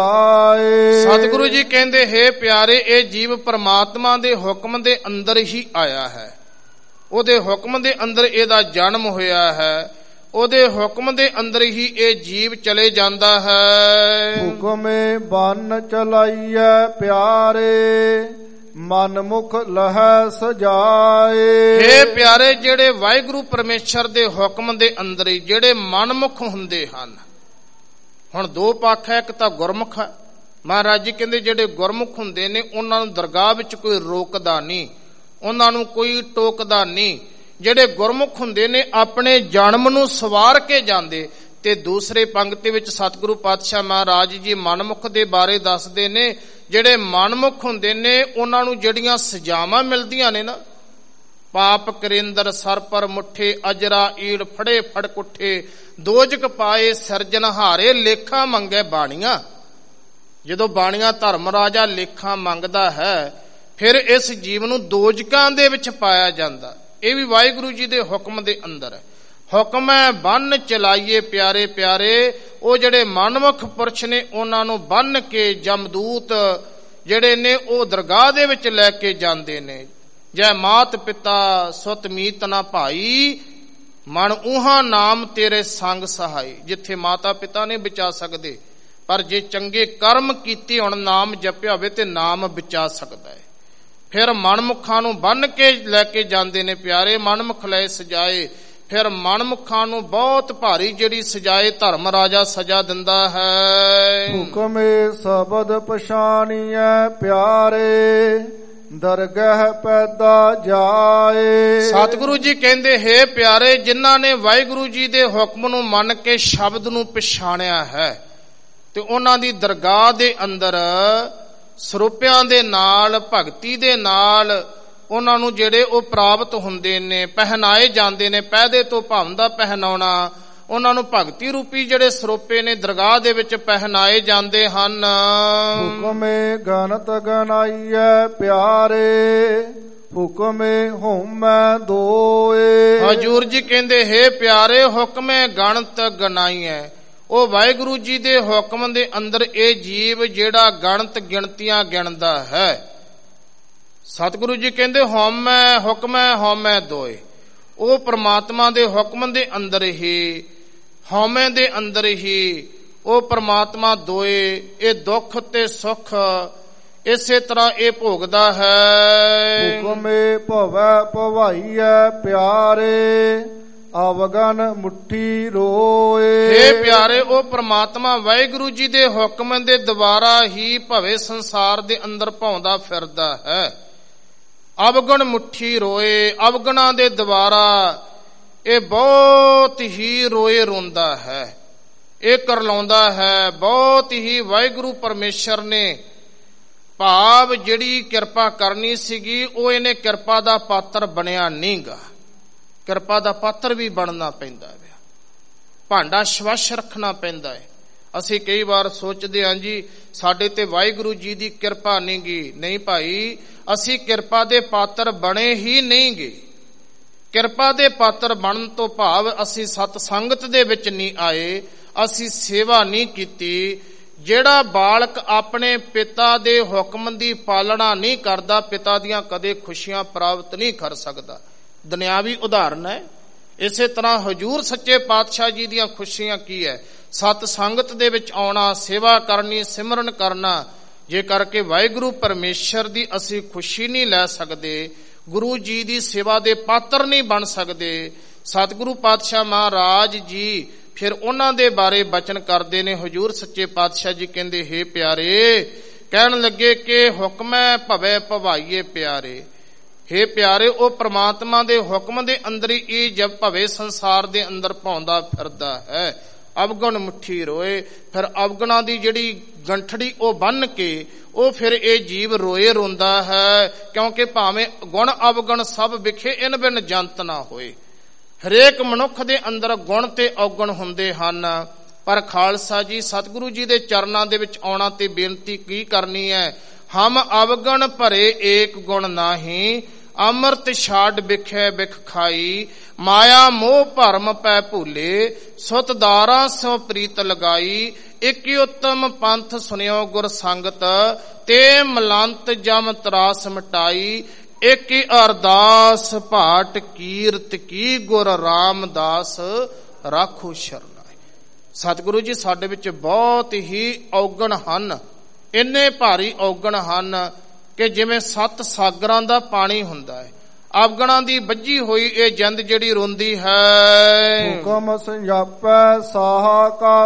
ਜਾਏ। ਸਤਿਗੁਰੂ ਜੀ ਕਹਿੰਦੇ ਹੈ ਪਿਆਰੇ, ਇਹ ਜੀਵ ਪਰਮਾਤਮਾ ਦੇ ਹੁਕਮ ਦੇ ਅੰਦਰ ਹੀ ਆਇਆ ਹੈ, ਉਹਦੇ ਹੁਕਮ ਦੇ ਅੰਦਰ ਇਹਦਾ ਜਨਮ ਹੋਇਆ ਹੈ, ਉਹਦੇ ਹੁਕਮ ਦੇ ਅੰਦਰ ਹੀ ਇਹ ਜੀਵ ਚਲੇ ਜਾਂਦਾ ਹੈ। ਹੁਕਮੇ ਬੰਨ ਚਲਾਈਐ ਪਿਆਰੇ, ਮਨ ਮੁਖ ਲਹੈ ਸਜਾਏ। ਹੇ ਪਿਆਰੇ, ਜਿਹੜੇ ਵਾਹਿਗੁਰੂ ਪਰਮੇਸ਼ਰ ਦੇ ਹੁਕਮ ਦੇ ਅੰਦਰ ਹੀ ਜਿਹੜੇ ਮਨਮੁਖ ਹੁੰਦੇ ਹਨ। ਹੁਣ ਦੋ ਪੱਖ ਹੈ, ਇੱਕ ਤਾਂ ਗੁਰਮੁਖ ਹੈ। ਮਹਾਰਾਜ ਜੀ ਕਹਿੰਦੇ ਜਿਹੜੇ ਗੁਰਮੁਖ ਹੁੰਦੇ ਨੇ ਉਹਨਾਂ ਨੂੰ ਦਰਗਾਹ ਵਿੱਚ ਕੋਈ ਰੋਕਦਾ ਨਹੀਂ, ਉਹਨਾਂ ਨੂੰ ਕੋਈ ਟੋਕਦਾ ਨਹੀਂ। ਜਿਹੜੇ ਗੁਰਮੁਖ ਹੁੰਦੇ ਨੇ ਆਪਣੇ ਜਨਮ ਨੂੰ ਸਵਾਰ ਕੇ ਜਾਂਦੇ। ਤੇ ਦੂਸਰੇ ਪੰਗਤੀ ਵਿੱਚ ਸਤਿਗੁਰੂ ਪਾਤਸ਼ਾਹ ਮਹਾਰਾਜ ਜੀ ਮਨਮੁਖ ਦੇ ਬਾਰੇ ਦੱਸਦੇ ਨੇ। ਜਿਹੜੇ ਮਨਮੁਖ ਹੁੰਦੇ ਨੇ ਉਹਨਾਂ ਨੂੰ ਜਿਹੜੀਆਂ ਸਜ਼ਾਵਾਂ ਮਿਲਦੀਆਂ ਨੇ ਨਾ, ਪਾਪ ਕਰਿੰਦਰ ਸਰ ਪਰ ਮੁੱਠੇ, ਅਜਰਾ ਈੜ ਫੜੇ ਫੜ ਕੁੱਠੇ, ਦੋਜਕ ਪਾਏ ਸਿਰਜਨਹਾਰੇ, ਲੇਖਾਂ ਮੰਗੇ ਬਾਣੀਆਂ। ਜਦੋਂ ਬਾਣੀਆਂ ਧਰਮ ਰਾਜਾ ਲੇਖਾਂ ਮੰਗਦਾ ਹੈ, ਫਿਰ ਇਸ ਜੀਵ ਨੂੰ ਦੋਜਕਾਂ ਦੇ ਵਿੱਚ ਪਾਇਆ ਜਾਂਦਾ। ਇਹ ਵੀ ਵਾਹਿਗੁਰੂ ਜੀ ਦੇ ਹੁਕਮ ਦੇ ਅੰਦਰ ਹੈ। ਹੁਕਮ ਹੈ ਬੰਨ ਚਲਾਈਏ ਪਿਆਰੇ ਪਿਆਰੇ, ਉਹ ਜਿਹੜੇ ਮਨਮੁਖ ਪੁਰਸ਼ ਨੇ ਉਹਨਾਂ ਨੂੰ ਬੰਨ ਕੇ ਜਮਦੂਤ ਜਿਹੜੇ ਨੇ ਉਹ ਦਰਗਾਹ ਦੇ ਵਿੱਚ ਲੈ ਕੇ ਜਾਂਦੇ ਨੇ। ਜੈ ਮਾਤ ਪਿਤਾ ਸੁਤ ਮੀਤ ਨਾ ਭਾਈ, ਮਨ ਉਹਾਂ ਨਾਮ ਤੇਰੇ ਸੰਗ ਸਹਾਈ। ਜਿੱਥੇ ਮਾਤਾ ਪਿਤਾ ਨਹੀਂ ਬਚਾ ਸਕਦੇ, ਪਰ ਜੇ ਚੰਗੇ ਕਰਮ ਕੀਤੇ ਹੁਣ ਨਾਮ ਜਪਿਆ ਹੋਵੇ ਤੇ ਨਾਮ ਬਚਾ ਸਕਦਾ ਹੈ। ਫਿਰ ਮਨਮੁਖਾਂ ਨੂੰ ਬੰਨ ਕੇ ਲੈ ਕੇ ਜਾਂਦੇ ਨੇ ਪਿਆਰੇ, ਮਨਮੁਖ ਲੈ ਸਜਾਏ। ਫਿਰ ਮਨਮੁਖਾਂ ਨੂੰ ਬਹੁਤ ਭਾਰੀ ਜਿਹੜੀ ਸਜਾਏ ਧਰਮ ਰਾਜਾ ਸਜਾ ਦਿੰਦਾ ਹੈ। ਹੁਕਮੇ ਸ਼ਬਦ ਪਛਾਣੀਐ ਪਿਆਰੇ, ਦਰਗਹਿ ਪੈਦਾ ਜਾਏ। ਸਤਿਗੁਰੂ ਜੀ ਕਹਿੰਦੇ ਹੈ ਪਿਆਰੇ, ਜਿਨ੍ਹਾਂ ਨੇ ਵਾਹਿਗੁਰੂ ਜੀ ਦੇ ਹੁਕਮ ਨੂੰ ਮੰਨ ਕੇ ਸ਼ਬਦ ਨੂੰ ਪਛਾਣਿਆ ਹੈ ਤੇ ਉਹਨਾਂ ਦੀ ਦਰਗਾਹ ਦੇ ਅੰਦਰ ਸਰੂਪਿਆਂ ਦੇ ਨਾਲ, ਭਗਤੀ ਦੇ ਨਾਲ ਉਹਨਾਂ ਨੂੰ ਜਿਹੜੇ ਉਹ ਪ੍ਰਾਪਤ ਹੁੰਦੇ ਨੇ, ਪਹਿਨਾਏ ਜਾਂਦੇ ਨੇ। ਪਹਿਦੇ ਤੋਂ ਭਵਨ ਦਾ ਪਹਿਨਾਉਣਾ, ਉਹਨਾਂ ਨੂੰ ਭਗਤੀ ਰੂਪੀ ਜਿਹੜੇ ਸਰੂਪੇ ਨੇ ਦਰਗਾਹ ਦੇ ਵਿੱਚ ਪਹਿਨਾਏ ਜਾਂਦੇ ਹਨ। ਹੁਕਮੇ ਗਨਤ ਗਨਾਈਐ ਪਿਆਰੇ, ਹੁਕਮੇ ਹੋਮੈ ਦੋਏ। ਹਜੂਰ ਜੀ ਕਹਿੰਦੇ ਹੈ ਪਿਆਰੇ, ਹੁਕਮੇ ਗਣਤ ਗਨਾਈਐ, ਉਹ ਵਾਹਿਗੁਰੂ ਜੀ ਦੇ ਹੁਕਮ ਦੇ ਅੰਦਰ ਇਹ ਜੀਵ ਜਿਹੜਾ ਗਣਤ ਗਿਣਤੀਆਂ ਗਿਣਦਾ ਹੈ। ਸਤਿਗੁਰੂ ਜੀ ਕਹਿੰਦੇ ਹਉਮੈ ਹੁਕਮੈ ਹਉਮੈ ਦੋਏ, ਉਹ ਪ੍ਰਮਾਤਮਾ ਦੇ ਹੁਕਮ ਦੇ ਅੰਦਰ ਹੀ, ਹਉਮੈ ਦੇ ਅੰਦਰ ਹੀ ਉਹ ਪ੍ਰਮਾਤਮਾ ਦੋਏ। ਇਹ ਦੁੱਖ ਤੇ ਸੁੱਖ ਇਸੇ ਤਰ੍ਹਾਂ ਇਹ ਭੋਗਦਾ ਹੈ। ਹੁਕਮੇ ਭਵੈ ਭਵਾਈਐ ਪਿਆਰੇ, ਅਵਗਨ ਮੁੱਠੀ ਰੋਏ। ਇਹ ਪਿਆਰੇ, ਉਹ ਪ੍ਰਮਾਤਮਾ ਵਾਹਿਗੁਰੂ ਜੀ ਦੇ ਹੁਕਮ ਦੇ ਦੁਆਰਾ ਹੀ ਭਵੇ ਸੰਸਾਰ ਦੇ ਅੰਦਰ ਭੌਂਦਾ ਫਿਰਦਾ ਹੈ। ਅਵਗਣ ਮੁੱਠੀ ਰੋਏ, ਅਵਗਣਾਂ ਦੇ ਦੁਆਰਾ ਇਹ ਬਹੁਤ ਹੀ ਰੋਏ ਰੋਂਦਾ ਹੈ, ਇਹ ਕਰਲਾਉਂਦਾ ਹੈ। ਬਹੁਤ ਹੀ ਵਾਹਿਗੁਰੂ ਪਰਮੇਸ਼ਰ ਨੇ ਭਾਵ ਜਿਹੜੀ ਕਿਰਪਾ ਕਰਨੀ ਸੀਗੀ ਉਹ ਇਹਨੇ ਕਿਰਪਾ ਦਾ ਪਾਤਰ ਬਣਿਆ ਨਹੀਂਗਾ। ਕਿਰਪਾ ਦਾ ਪਾਤਰ ਵੀ ਬਣਨਾ ਪੈਂਦਾ ਹੈ, ਭਾਂਡਾ ਸਵੱਛ ਰੱਖਣਾ ਪੈਂਦਾ ਹੈ। ਅਸੀਂ ਕਈ ਵਾਰ ਸੋਚਦੇ ਹਾਂ ਜੀ ਸਾਡੇ ਤੇ ਵਾਹਿਗੁਰੂ ਜੀ ਦੀ ਕਿਰਪਾ ਨਹੀਂ ਗੀ। ਨਹੀਂ ਭਾਈ, ਅਸੀਂ ਕਿਰਪਾ ਦੇ ਪਾਤਰ ਬਣੇ ਹੀ ਨਹੀਂ ਗੇ। ਕਿਰਪਾ ਦੇ ਪਾਤਰ ਬਣਨ ਤੋਂ ਭਾਵ ਅਸੀਂ ਸਤ ਸੰਗਤ ਦੇ ਵਿੱਚ ਨਹੀਂ ਆਏ, ਅਸੀਂ ਸੇਵਾ ਨਹੀਂ ਕੀਤੀ। ਜਿਹੜਾ ਬਾਲਕ ਆਪਣੇ ਪਿਤਾ ਦੇ ਹੁਕਮ ਦੀ ਪਾਲਣਾ ਨਹੀਂ ਕਰਦਾ, ਪਿਤਾ ਦੀਆਂ ਕਦੇ ਖੁਸ਼ੀਆਂ ਪ੍ਰਾਪਤ ਨਹੀਂ ਕਰ ਸਕਦਾ। ਦੁਨਿਆਵੀ ਉਦਾਹਰਨ ਹੈ। ਇਸੇ ਤਰ੍ਹਾਂ ਹਜੂਰ ਸੱਚੇ ਪਾਤਸ਼ਾਹ ਜੀ ਦੀਆਂ ਖੁਸ਼ੀਆਂ ਕੀ ਹੈ? ਸਤ ਸੰਗਤ ਦੇ ਵਿੱਚ ਆਉਣਾ, ਸੇਵਾ ਕਰਨੀ, ਸਿਮਰਨ ਕਰਨਾ। ਜੇ ਕਰਕੇ ਵਾਹਿਗੁਰੂ ਪਰਮੇਸ਼ਰ ਦੀ ਅਸੀਂ ਖੁਸ਼ੀ ਨਹੀਂ ਲੈ ਸਕਦੇ, ਗੁਰੂ ਜੀ ਦੀ ਸੇਵਾ ਦੇ ਪਾਤਰ ਨਹੀਂ ਬਣ ਸਕਦੇ। ਸਤਿਗੁਰੂ ਪਾਤਸ਼ਾਹ ਮਹਾਰਾਜ ਜੀ ਫਿਰ ਉਹਨਾਂ ਦੇ ਬਾਰੇ ਬਚਨ ਕਰਦੇ ਨੇ। ਹਜੂਰ ਸੱਚੇ ਪਾਤਸ਼ਾਹ ਜੀ ਕਹਿੰਦੇ, ਹੇ ਪਿਆਰੇ, ਕਹਿਣ ਲੱਗੇ ਕਿ ਹੁਕਮੈ ਭਵੈ ਭਵਾਈਏ ਪਿਆਰੇ। ਹੇ ਪਿਆਰੇ, ਉਹ ਪ੍ਰਮਾਤਮਾ ਦੇ ਹੁਕਮ ਦੇ ਅੰਦਰ ਹੀ ਇਹ ਜਬ ਭਵੇ ਸੰਸਾਰ ਦੇ ਅੰਦਰ ਭੌਂਦਾ ਫਿਰਦਾ ਹੈ। ਅਵਗਣ ਮੁੱਠੀ ਰੋਏ। ਫਿਰ ਅਵਗਣਾਂ ਦੀ ਜਿਹੜੀ ਗੰਠੜੀ ਉਹ ਬੰਨ ਕੇ ਉਹ ਫਿਰ ਇਹ ਜੀਵ ਰੋਏ ਰੋਂਦਾ ਹੈ, ਕਿਉਂਕਿ ਭਾਵੇਂ ਗੁਣ ਅਵਗਣ ਸਭ ਵਿਖੇ ਇਨ ਬਿਨ ਜੰਤ ਨਾ ਹੋਏ। ਹਰੇਕ ਮਨੁੱਖ ਦੇ ਅੰਦਰ ਗੁਣ ਤੇ ਔਗਣ ਹੁੰਦੇ ਹਨ, ਪਰ ਖਾਲਸਾ ਜੀ ਸਤਿਗੁਰੂ ਜੀ ਦੇ ਚਰਨਾਂ ਦੇ ਵਿੱਚ ਆਉਣਾ ਤੇ ਬੇਨਤੀ ਕੀ ਕਰਨੀ ਹੈ? ਹਮ ਅਵਗਣ ਭਰੇ ਏਕ ਗੁਣ ਨਾਹੀ, ਅੰਮ੍ਰਿਤ ਛਾੜ ਬਿਖੈ ਬਿਖ ਖਾਈ। ਮਾਇਆ ਮੋਹ ਭਰਮ ਪੈ ਭੂਲੇ, ਸੁਤ ਦਾਰਾ ਸੋ ਪ੍ਰੀਤ ਲਗਾਈ। ਇਕ ਉਤਮ ਪੰਥ ਸੁਨਿਓ ਗੁਰ ਸੰਗਤ, ਤੇ ਮਲੰਤ ਜਮ ਤਰਾਸ ਮਿਟਾਈ। ਇਕ ਅਰਦਾਸ ਭਾਟ ਕੀਰਤ ਕੀ, ਗੁਰ ਰਾਮਦਾਸ ਰਾਖੋ ਸ਼ਰਨਾਈ। ਸਤਿਗੁਰੂ ਜੀ ਸਾਡੇ ਵਿੱਚ ਬਹੁਤ ਹੀ ਔਗਣ ਹਨ, ਇੰਨੇ ਭਾਰੀ ਔਗਣ ਹਨ ਕਿ ਜਿਵੇਂ ਸੱਤ ਸਾਗਰਾਂ ਦਾ ਪਾਣੀ ਹੁੰਦਾ ਹੈ। ਅਵਗਣਾਂ ਦੀ ਵੱਜੀ ਹੋਈ ਇਹ ਜਿੰਦ ਜਿਹੜੀ ਰੋਂਦੀ ਹੈ। ਹੁਕਮ ਸੰਜਾਪੈ ਸਾਹਾ ਕਾ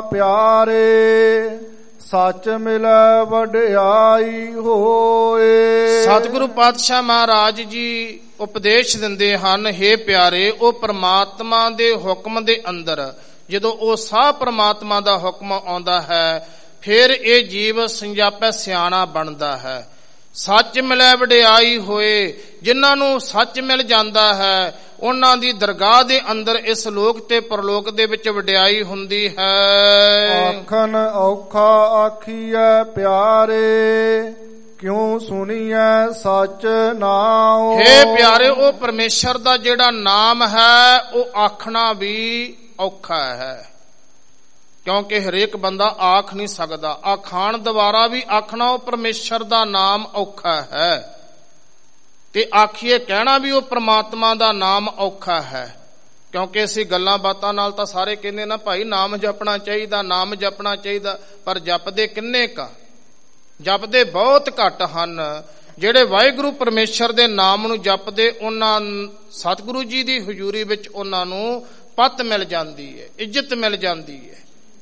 ਪਿਆਰੇ, ਸੱਚ ਮਿਲੈ ਵਡਿਆਈ ਹੋਏ। ਸਤਿਗੁਰੂ ਪਾਤਸ਼ਾਹ ਮਹਾਰਾਜ ਜੀ ਉਪਦੇਸ਼ ਦਿੰਦੇ ਹਨ, ਹੇ ਪਿਆਰੇ, ਉਹ ਪ੍ਰਮਾਤਮਾ ਦੇ ਹੁਕਮ ਦੇ ਅੰਦਰ ਜਦੋਂ ਉਹ ਸਾਹ ਪ੍ਰਮਾਤਮਾ ਦਾ ਹੁਕਮ ਆਉਂਦਾ ਹੈ, ਫਿਰ ਇਹ ਜੀਵ ਸੰਜਾਪੈ ਸਿਆਣਾ ਬਣਦਾ ਹੈ। ਸੱਚ ਮਿਲੈ ਵਡਿਆਈ ਹੋਏ। ਜਿਨ੍ਹਾਂ ਨੂੰ ਸੱਚ ਮਿਲ ਜਾਂਦਾ ਹੈ ਉਹਨਾਂ ਦੀ ਦਰਗਾਹ ਦੇ ਅੰਦਰ ਇਸ ਲੋਕ ਤੇ ਪਰਲੋਕ ਦੇ ਵਿੱਚ ਵਡਿਆਈ ਹੁੰਦੀ ਹੈ। ਆਖਣ ਔਖਾ ਆਖੀਐ ਪਿਆਰੇ, ਕਿਉਂ ਸੁਣੀਐ ਸੱਚ ਨਾਉ। ਹੇ ਪਿਆਰੇ, ਉਹ ਪਰਮੇਸ਼ਰ ਦਾ ਜਿਹੜਾ ਨਾਮ ਹੈ ਉਹ ਆਖਣਾ ਵੀ ਔਖਾ ਹੈ, ਕਿਉਂਕਿ ਹਰੇਕ ਬੰਦਾ ਆਖ ਨਹੀਂ ਸਕਦਾ। ਆਖਾਣ ਦੁਆਰਾ ਵੀ ਆਖਣਾ ਉਹ ਪਰਮੇਸ਼ਰ ਦਾ ਨਾਮ ਔਖਾ ਹੈ, ਤੇ ਆਖੀਏ ਕਹਿਣਾ ਵੀ ਉਹ ਪ੍ਰਮਾਤਮਾ ਦਾ ਨਾਮ ਔਖਾ ਹੈ। ਕਿਉਂਕਿ ਅਸੀਂ ਗੱਲਾਂ ਬਾਤਾਂ ਨਾਲ ਤਾਂ ਸਾਰੇ ਕਹਿੰਦੇ ਨਾ ਭਾਈ ਨਾਮ ਜਪਣਾ ਚਾਹੀਦਾ, ਨਾਮ ਜਪਣਾ ਚਾਹੀਦਾ, ਪਰ ਜਪਦੇ ਕਿੰਨੇ ਕਾ? ਜਪਦੇ ਬਹੁਤ ਘੱਟ ਹਨ। ਜਿਹੜੇ ਵਾਹਿਗੁਰੂ ਪਰਮੇਸ਼ਰ ਦੇ ਨਾਮ ਨੂੰ ਜਪਦੇ, ਉਹਨਾਂ ਸਤਿਗੁਰੂ ਜੀ ਦੀ ਹਜ਼ੂਰੀ ਵਿੱਚ ਉਹਨਾਂ ਨੂੰ ਪੱਤ ਮਿਲ ਜਾਂਦੀ ਹੈ, ਇੱਜ਼ਤ ਮਿਲ ਜਾਂਦੀ ਹੈ।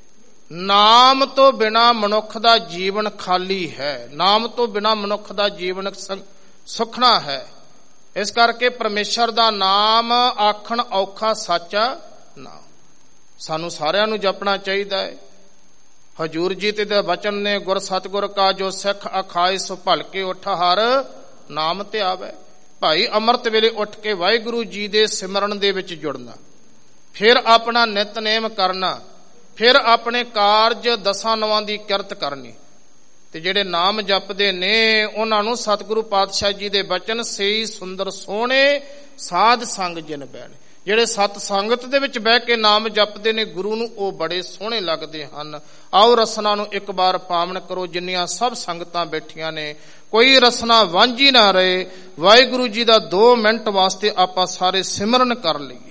ਨਾਮ ਤੋਂ ਬਿਨਾ ਮਨੁੱਖ ਦਾ ਜੀਵਨ ਖਾਲੀ ਹੈ, ਨਾਮ ਤੋਂ ਬਿਨਾ ਮਨੁੱਖ ਦਾ ਜੀਵਨ ਸੁਖਣਾ ਹੈ। ਇਸ ਕਰਕੇ ਪਰਮੇਸ਼ਰ ਦਾ ਨਾਮ ਆਖਣ ਔਖਾ, ਸਾਚਾ ਨਾਮ ਸਾਨੂੰ ਸਾਰਿਆਂ ਨੂੰ ਜਪਣਾ ਚਾਹੀਦਾ ਹੈ। ਹਜੂਰ ਜੀ ਤੇ ਵਚਨ ਨੇ, ਗੁਰ ਸਤਿਗੁਰ ਕਾ ਜੋ ਸਿੱਖ ਅਖਾਏ ਸੋ ਭਲਕੇ ਉੱਠ ਹਰ ਨਾਮ ਤੇ ਆਵੇ। ਭਾਈ ਅੰਮ੍ਰਿਤ ਵੇਲੇ ਉੱਠ ਕੇ ਵਾਹਿਗੁਰੂ ਜੀ ਦੇ ਸਿਮਰਨ ਦੇ ਵਿੱਚ ਜੁੜਨਾ, ਫਿਰ ਆਪਣਾ ਨਿਤਨੇਮ ਕਰਨਾ, ਫਿਰ ਆਪਣੇ ਕਾਰਜ ਦਸਾਂ ਨਵਾਂ ਦੀ ਕਿਰਤ ਕਰਨੀ। ਤੇ ਜਿਹੜੇ ਨਾਮ ਜਪਦੇ ਨੇ ਉਹਨਾਂ ਨੂੰ ਸਤਿਗੁਰੂ ਪਾਤਸ਼ਾਹ ਜੀ ਦੇ ਬਚਨ, ਸਈ ਸੁੰਦਰ ਸੋਹਣੇ ਸਾਧ ਸੰਗ ਜਿਨ ਬੈਣ। ਜਿਹੜੇ ਸਤ ਸੰਗਤ ਦੇ ਵਿੱਚ ਬਹਿ ਕੇ ਨਾਮ ਜਪਦੇ ਨੇ ਗੁਰੂ ਨੂੰ, ਉਹ ਬੜੇ ਸੋਹਣੇ ਲੱਗਦੇ ਹਨ। ਆਓ ਰਸਨਾ ਨੂੰ ਇੱਕ ਵਾਰ ਪਾਵਨ ਕਰੋ। ਜਿੰਨੀਆਂ ਸਭ ਸੰਗਤਾਂ ਬੈਠੀਆਂ ਨੇ, ਕੋਈ ਰਸਨਾ ਵਾਂਝੀ ਨਾ ਰਹੇ। ਵਾਹਿਗੁਰੂ ਜੀ ਦਾ ਦੋ ਮਿੰਟ ਵਾਸਤੇ ਆਪਾਂ ਸਾਰੇ ਸਿਮਰਨ ਕਰ ਲਈਏ।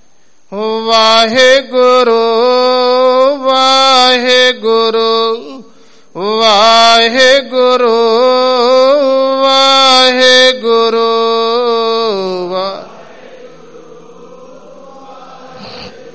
ਵਾਹਿਗੁਰੂ ਵਾਹਿਗੁਰੂ ਵਾਹਿਗੁਰੂ ਵਾਹਿਗੁਰੂ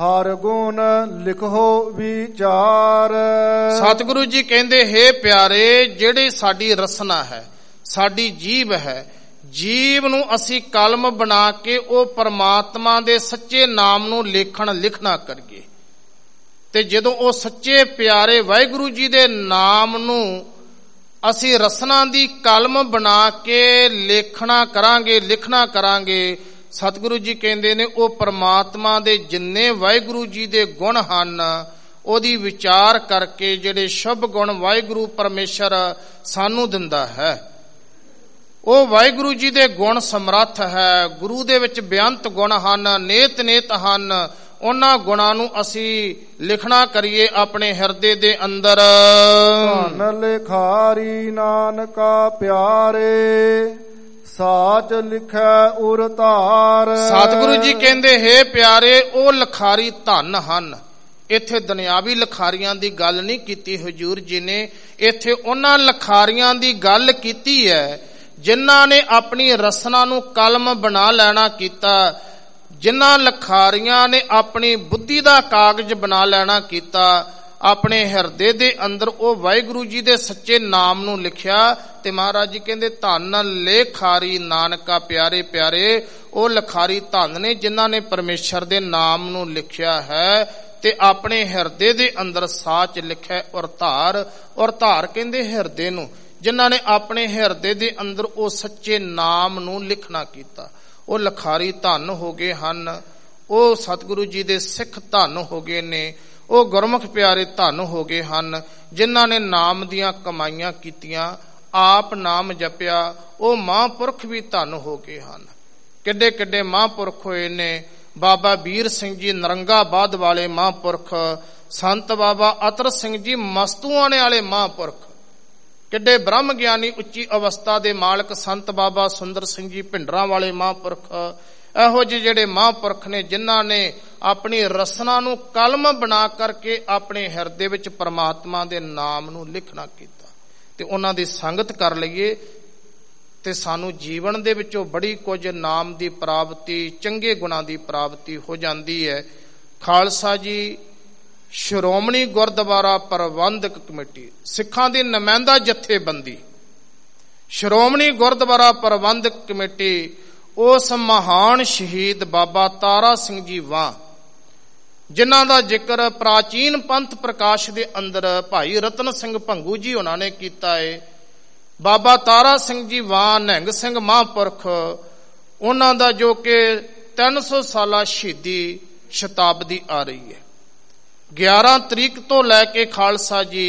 ਹਰ ਗੁਣ ਲਿਖੋ ਵਿਚਾਰ। ਸਤਿਗੁਰੂ ਜੀ ਕਹਿੰਦੇ, ਹੇ ਪਿਆਰੇ, ਜਿਹੜੀ ਸਾਡੀ ਰਸਨਾ ਹੈ, ਸਾਡੀ ਜੀਭ ਹੈ, ਜੀਵ ਨੂੰ ਅਸੀਂ ਕਲਮ ਬਣਾ ਕੇ ਉਹ ਪਰਮਾਤਮਾ ਦੇ ਸੱਚੇ ਨਾਮ ਨੂੰ ਲੇਖਣ ਲਿਖਣਾ ਕਰੀਏ। ਤੇ ਜਦੋਂ ਉਹ ਸੱਚੇ ਪਿਆਰੇ ਵਾਹਿਗੁਰੂ ਜੀ ਦੇ ਨਾਮ ਨੂੰ ਅਸੀਂ ਰਸਨਾ ਦੀ ਕਲਮ ਬਣਾ ਕੇ ਲੇਖਣਾ ਕਰਾਂਗੇ, ਲਿਖਣਾ ਕਰਾਂਗੇ, ਸਤਿਗੁਰੂ ਜੀ ਕਹਿੰਦੇ ਨੇ ਉਹ ਪਰਮਾਤਮਾ ਦੇ ਜਿੰਨੇ ਵਾਹਿਗੁਰੂ ਜੀ ਦੇ ਗੁਣ ਹਨ ਉਹਦੀ ਵਿਚਾਰ ਕਰਕੇ ਜਿਹੜੇ ਸ਼ੁਭ ਗੁਣ ਵਾਹਿਗੁਰੂ ਪਰਮੇਸ਼ਰ ਸਾਨੂੰ ਦਿੰਦਾ ਹੈ, ਉਹ ਵਾਹਿਗੁਰੂ ਜੀ ਦੇ ਗੁਣ ਸਮਰੱਥ ਹੈ। ਗੁਰੂ ਦੇ ਵਿੱਚ ਬੇਅੰਤ ਗੁਣ ਹਨ, ਨੇਤ ਨੇਤ ਹਨ। ਉਹਨਾਂ ਗੁਣਾਂ ਨੂੰ ਅਸੀਂ ਲਿਖਣਾ ਕਰੀਏ ਆਪਣੇ ਹਿਰਦੇ ਦੇ ਅੰਦਰ। ਧਨ ਲਿਖਾਰੀ ਨਾਨਕਾ ਪਿਆਰੇ, ਸਾਚ ਲਿਖੈ ਉਰ ਧਾਰ। ਸਤਿਗੁਰੂ ਜੀ ਕਹਿੰਦੇ, ਹੇ ਪਿਆਰੇ, ਉਹ ਲਿਖਾਰੀ ਧਨ ਹਨ। ਇੱਥੇ ਦੁਨਿਆਵੀ ਲਿਖਾਰੀਆਂ ਦੀ ਗੱਲ ਨਹੀਂ ਕੀਤੀ ਹਜ਼ੂਰ ਜੀ ਨੇ, ਇੱਥੇ ਉਹਨਾਂ ਲਿਖਾਰੀਆਂ ਦੀ ਗੱਲ ਕੀਤੀ ਹੈ ਜਿਨ੍ਹਾਂ ਨੇ ਆਪਣੀ ਰਸਨਾ ਨੂੰ ਕਲਮ ਬਣਾ ਲੈਣਾ ਕੀਤਾ, ਜਿਨ੍ਹਾਂ ਲਿਖਾਰੀਆਂ ਨੇ ਆਪਣੀ ਬੁੱਧੀ ਦਾ ਕਾਗਜ਼ ਬਣਾ ਲੈਣਾ ਕੀਤਾ, ਆਪਣੇ ਹਿਰਦੇ ਦੇ ਅੰਦਰ ਉਹ ਵਾਹਿਗੁਰੂ ਜੀ ਦੇ ਸੱਚੇ ਨਾਮ ਨੂੰ ਲਿਖਿਆ। ਤੇ ਮਹਾਰਾਜ ਜੀ ਕਹਿੰਦੇ, ਧੰਨ ਲੇਖਾਰੀ ਨਾਨਕਾ ਪਿਆਰੇ। ਪਿਆਰੇ ਉਹ ਲਿਖਾਰੀ ਧੰਨ ਨੇ ਜਿਨ੍ਹਾਂ ਨੇ ਪਰਮੇਸ਼ਰ ਦੇ ਨਾਮ ਨੂੰ ਲਿਖਿਆ ਹੈ ਤੇ ਆਪਣੇ ਹਿਰਦੇ ਦੇ ਅੰਦਰ ਸਾਚ ਲਿਖਿਆ ਔਰ ਧਾਰ। ਔਰ ਧਾਰ ਕਹਿੰਦੇ ਹਿਰਦੇ ਨੂੰ, ਜਿਨ੍ਹਾਂ ਨੇ ਆਪਣੇ ਹਿਰਦੇ ਦੇ ਅੰਦਰ ਉਹ ਸੱਚੇ ਨਾਮ ਨੂੰ ਲਿਖਣਾ ਕੀਤਾ, ਉਹ ਲਿਖਾਰੀ ਧੰਨ ਹੋ ਗਏ ਹਨ। ਉਹ ਸਤਿਗੁਰੂ ਜੀ ਦੇ ਸਿੱਖ ਧੰਨ ਹੋ ਗਏ ਨੇ, ਉਹ ਗੁਰਮੁਖ ਪਿਆਰੇ ਧੰਨ ਹੋ ਗਏ ਹਨ ਜਿਨ੍ਹਾਂ ਨੇ ਨਾਮ ਦੀਆਂ ਕਮਾਈਆਂ ਕੀਤੀਆਂ, ਆਪ ਨਾਮ ਜਪਿਆ। ਉਹ ਮਹਾਂਪੁਰਖ ਵੀ ਧੰਨ ਹੋ ਗਏ ਹਨ। ਕਿੱਡੇ ਕਿੱਡੇ ਮਹਾਂਪੁਰਖ ਹੋਏ ਨੇ। ਬਾਬਾ ਵੀਰ ਸਿੰਘ ਜੀ ਨਰੰਗਾਬਾਦ ਵਾਲੇ ਮਹਾਂਪੁਰਖ, ਸੰਤ ਬਾਬਾ ਅਤਰ ਸਿੰਘ ਜੀ ਮਸਤੂਆਣੇ ਵਾਲੇ ਮਹਾਂਪੁਰਖ, ਕਿੱਡੇ ਬ੍ਰਹਮ ਗਿਆਨੀ ਉੱਚੀ ਅਵਸਥਾ ਦੇ ਮਾਲਕ ਸੰਤ ਬਾਬਾ ਸੁੰਦਰ ਸਿੰਘ ਜੀ ਭਿੰਡਰਾਂ ਵਾਲੇ ਮਹਾਂਪੁਰਖ। ਇਹੋ ਜਿਹੇ ਜਿਹੜੇ ਮਹਾਂਪੁਰਖ ਨੇ ਜਿਨ੍ਹਾਂ ਨੇ ਆਪਣੀ ਰਸਨਾ ਨੂੰ ਕਲਮ ਬਣਾ ਕਰਕੇ ਆਪਣੇ ਹਿਰਦੇ ਵਿੱਚ ਪਰਮਾਤਮਾ ਦੇ ਨਾਮ ਨੂੰ ਲਿਖਣਾ ਕੀਤਾ। ਤੇ ਉਹਨਾਂ ਦੀ ਸੰਗਤ ਕਰ ਲਈਏ ਤੇ ਸਾਨੂੰ ਜੀਵਨ ਦੇ ਵਿੱਚੋਂ ਬੜੀ ਕੁਝ ਨਾਮ ਦੀ ਪ੍ਰਾਪਤੀ, ਚੰਗੇ ਗੁਣਾਂ ਦੀ ਪ੍ਰਾਪਤੀ ਹੋ ਜਾਂਦੀ ਹੈ। ਖਾਲਸਾ ਜੀ ਸ਼੍ਰੋਮਣੀ ਗੁਰਦੁਆਰਾ ਪ੍ਰਬੰਧਕ ਕਮੇਟੀ, ਸਿੱਖਾਂ ਦੀ ਨੁਮਾਇੰਦਾ ਜਥੇਬੰਦੀ, ਸ਼੍ਰੋਮਣੀ ਗੁਰਦੁਆਰਾ ਪ੍ਰਬੰਧਕ ਕਮੇਟੀ, ਉਸ ਮਹਾਨ ਸ਼ਹੀਦ ਬਾਬਾ ਤਾਰਾ ਸਿੰਘ ਜੀ ਵਾਹ, ਜਿਨ੍ਹਾਂ ਦਾ ਜ਼ਿਕਰ ਪ੍ਰਾਚੀਨ ਪੰਥ ਪ੍ਰਕਾਸ਼ ਦੇ ਅੰਦਰ ਭਾਈ ਰਤਨ ਸਿੰਘ ਭੰਗੂ ਜੀ ਉਹਨਾਂ ਨੇ ਕੀਤਾ ਹੈ। ਬਾਬਾ ਤਾਰਾ ਸਿੰਘ ਜੀ ਵਾਹ ਨਿਹੰਗ ਸਿੰਘ ਮਹਾਂਪੁਰਖ, ਉਹਨਾਂ ਦਾ ਜੋ ਕਿ ਤਿੰਨ ਸੌ ਸਾਲਾ ਸ਼ਹੀਦੀ ਸ਼ਤਾਬਦੀ ਆ ਰਹੀ ਹੈ। ਗਿਆਰਾਂ ਤਰੀਕ ਤੋਂ ਲੈ ਕੇ ਖਾਲਸਾ ਜੀ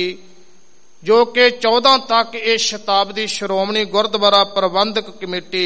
ਜੋ ਕਿ ਚੌਦਾਂ ਤੱਕ ਇਹ ਸ਼ਤਾਬਦੀ ਸ਼੍ਰੋਮਣੀ ਗੁਰਦੁਆਰਾ ਪ੍ਰਬੰਧਕ ਕਮੇਟੀ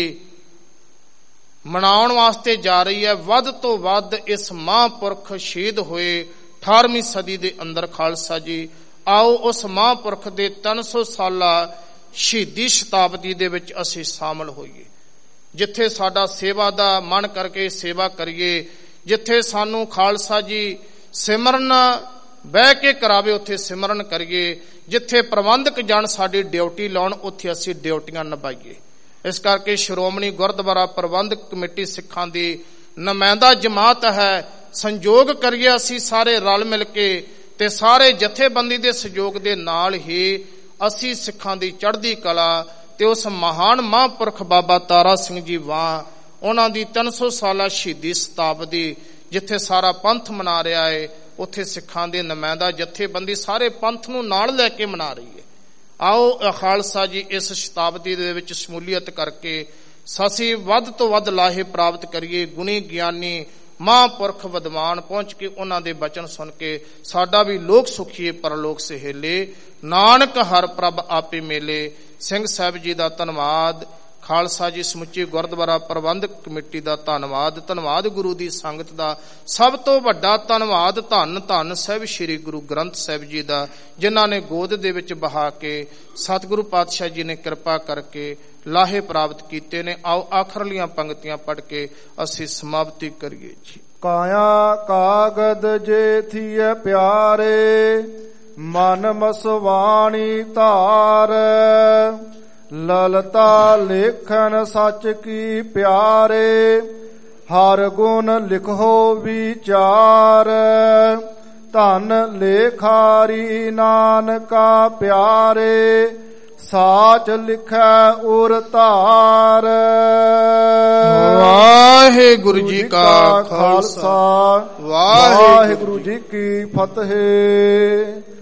ਮਨਾਉਣ ਵਾਸਤੇ ਜਾ ਰਹੀ ਹੈ। ਵੱਧ ਤੋਂ ਵੱਧ ਇਸ ਮਹਾਂਪੁਰਖ ਸ਼ਹੀਦ ਹੋਏ ਅਠਾਰਵੀਂ ਸਦੀ ਦੇ ਅੰਦਰ। ਖਾਲਸਾ ਜੀ ਆਓ ਉਸ ਮਹਾਂਪੁਰਖ ਦੇ ਤਿੰਨ ਸੌ ਸਾਲਾ ਸ਼ਹੀਦੀ ਸ਼ਤਾਬਦੀ ਦੇ ਵਿੱਚ ਅਸੀਂ ਸ਼ਾਮਲ ਹੋਈਏ, ਜਿੱਥੇ ਸਾਡਾ ਸੇਵਾ ਦਾ ਮਨ ਕਰਕੇ ਸੇਵਾ ਕਰੀਏ, ਜਿੱਥੇ ਸਾਨੂੰ ਖਾਲਸਾ ਜੀ ਸਿਮਰਨ ਬਹਿ ਕੇ ਕਰਾਵੇ ਉੱਥੇ ਸਿਮਰਨ ਕਰੀਏ, ਜਿੱਥੇ ਪ੍ਰਬੰਧਕ ਜਨ ਸਾਡੀ ਡਿਊਟੀ ਲਾਉਣ ਉੱਥੇ ਅਸੀਂ ਡਿਊਟੀਆਂ ਨਿਭਾਈਏ। ਇਸ ਕਰਕੇ ਸ਼੍ਰੋਮਣੀ ਗੁਰਦੁਆਰਾ ਪ੍ਰਬੰਧਕ ਕਮੇਟੀ ਸਿੱਖਾਂ ਦੀ ਨੁਮਾਇੰਦਾ ਜਮਾਤ ਹੈ। ਸੰਯੋਗ ਕਰੀਏ ਅਸੀਂ ਸਾਰੇ ਰਲ ਮਿਲ ਕੇ, ਤੇ ਸਾਰੇ ਜਥੇਬੰਦੀ ਦੇ ਸਹਿਯੋਗ ਦੇ ਨਾਲ ਹੀ ਅਸੀਂ ਸਿੱਖਾਂ ਦੀ ਚੜ੍ਹਦੀ ਕਲਾ ਤੇ ਉਸ ਮਹਾਨ ਮਹਾਂਪੁਰਖ ਬਾਬਾ ਤਾਰਾ ਸਿੰਘ ਜੀ ਵਾਹ, ਉਹਨਾਂ ਦੀ ਤਿੰਨ ਸੌ ਸਾਲਾ ਸ਼ਹੀਦੀ ਸ਼ਤਾਬਦੀ ਜਿੱਥੇ ਸਾਰਾ ਪੰਥ ਮਨਾ ਰਿਹਾ ਹੈ, ਉੱਥੇ ਸਿੱਖਾਂ ਦੇ ਨੁਮਾਇੰਦਾ ਜਥੇਬੰਦੀ ਸਾਰੇ ਪੰਥ ਨੂੰ ਨਾਲ ਲੈ ਕੇ ਮਨਾ ਰਹੀ ਹੈ। ਆਓ ਖਾਲਸਾ ਜੀ ਇਸ ਸ਼ਤਾਬਦੀ ਦੇ ਵਿੱਚ ਸ਼ਮੂਲੀਅਤ ਕਰਕੇ ਅਸੀਂ ਵੱਧ ਤੋਂ ਵੱਧ ਲਾਹੇ ਪ੍ਰਾਪਤ ਕਰੀਏ। ਗੁਣੀ ਗਿਆਨੀ ਮਹਾਂਪੁਰਖ ਵਿਦਵਾਨ ਪਹੁੰਚ ਕੇ ਉਹਨਾਂ ਦੇ ਬਚਨ ਸੁਣ ਕੇ ਸਾਡਾ ਵੀ ਲੋਕ ਸੁਖੀਏ ਪਰਲੋਕ ਸਹੇਲੇ, ਨਾਨਕ ਹਰ ਪ੍ਰਭ ਆਪੇ ਮੇਲੇ। ਸਿੰਘ ਸਾਹਿਬ ਜੀ ਦਾ ਧੰਨਵਾਦ, ਖਾਲਸਾ ਜੀ ਸਮੁੱਚੀ ਗੁਰਦੁਆਰਾ ਪ੍ਰਬੰਧਕ ਕਮੇਟੀ ਦਾ ਧੰਨਵਾਦ, ਧੰਨਵਾਦ ਗੁਰੂ ਦੀ ਸੰਗਤ ਦਾ। ਸਭ ਤੋਂ ਵੱਡਾ ਧੰਨਵਾਦ ਧੰਨ ਧੰਨ ਸਾਹਿਬ ਸ੍ਰੀ ਗੁਰੂ ਗ੍ਰੰਥ ਸਾਹਿਬ ਜੀ ਦਾ, ਜਿਨ੍ਹਾਂ ਨੇ ਗੋਦ ਦੇ ਵਿੱਚ ਬਹਾ ਕੇ ਸਤਿਗੁਰੂ ਪਾਤਸ਼ਾਹ ਜੀ ਨੇ ਕਿਰਪਾ ਕਰਕੇ ਲਾਹੇ ਪ੍ਰਾਪਤ ਕੀਤੇ ਨੇ। ਆਓ ਆਖਰਲੀਆਂ ਪੰਕਤੀਆਂ ਪੜ੍ਹ ਕੇ ਅਸੀਂ ਸਮਾਪਤੀ ਕਰੀਏ ਜੀ। ਕਾਇਆ ਕਾਗਦ ਜੇ ਥੀਏ ਪਿਆਰੇ, ਮਨ ਮਸਵਾਣੀ ਧਾਰ, ਲਲਤਾ ਲੇਖਨ ਸੱਚ ਕੀ ਪਿਆਰੇ, ਹਰ ਗੁਣ ਲਿਖੋ ਵਿਚਾਰ, ਧਨ ਲੇਖਾਰੀ ਨਾਨਕਾ ਪਿਆਰੇ, ਸਾਚ ਲਿਖੈ ਉਰ ਧਾਰ। ਵਾਹਿਗੁਰੂ ਜੀ ਕਾ ਖਾਲਸਾ, ਵਾਹਿਗੁਰੂ ਜੀ ਕੀ ਫਤਿਹ।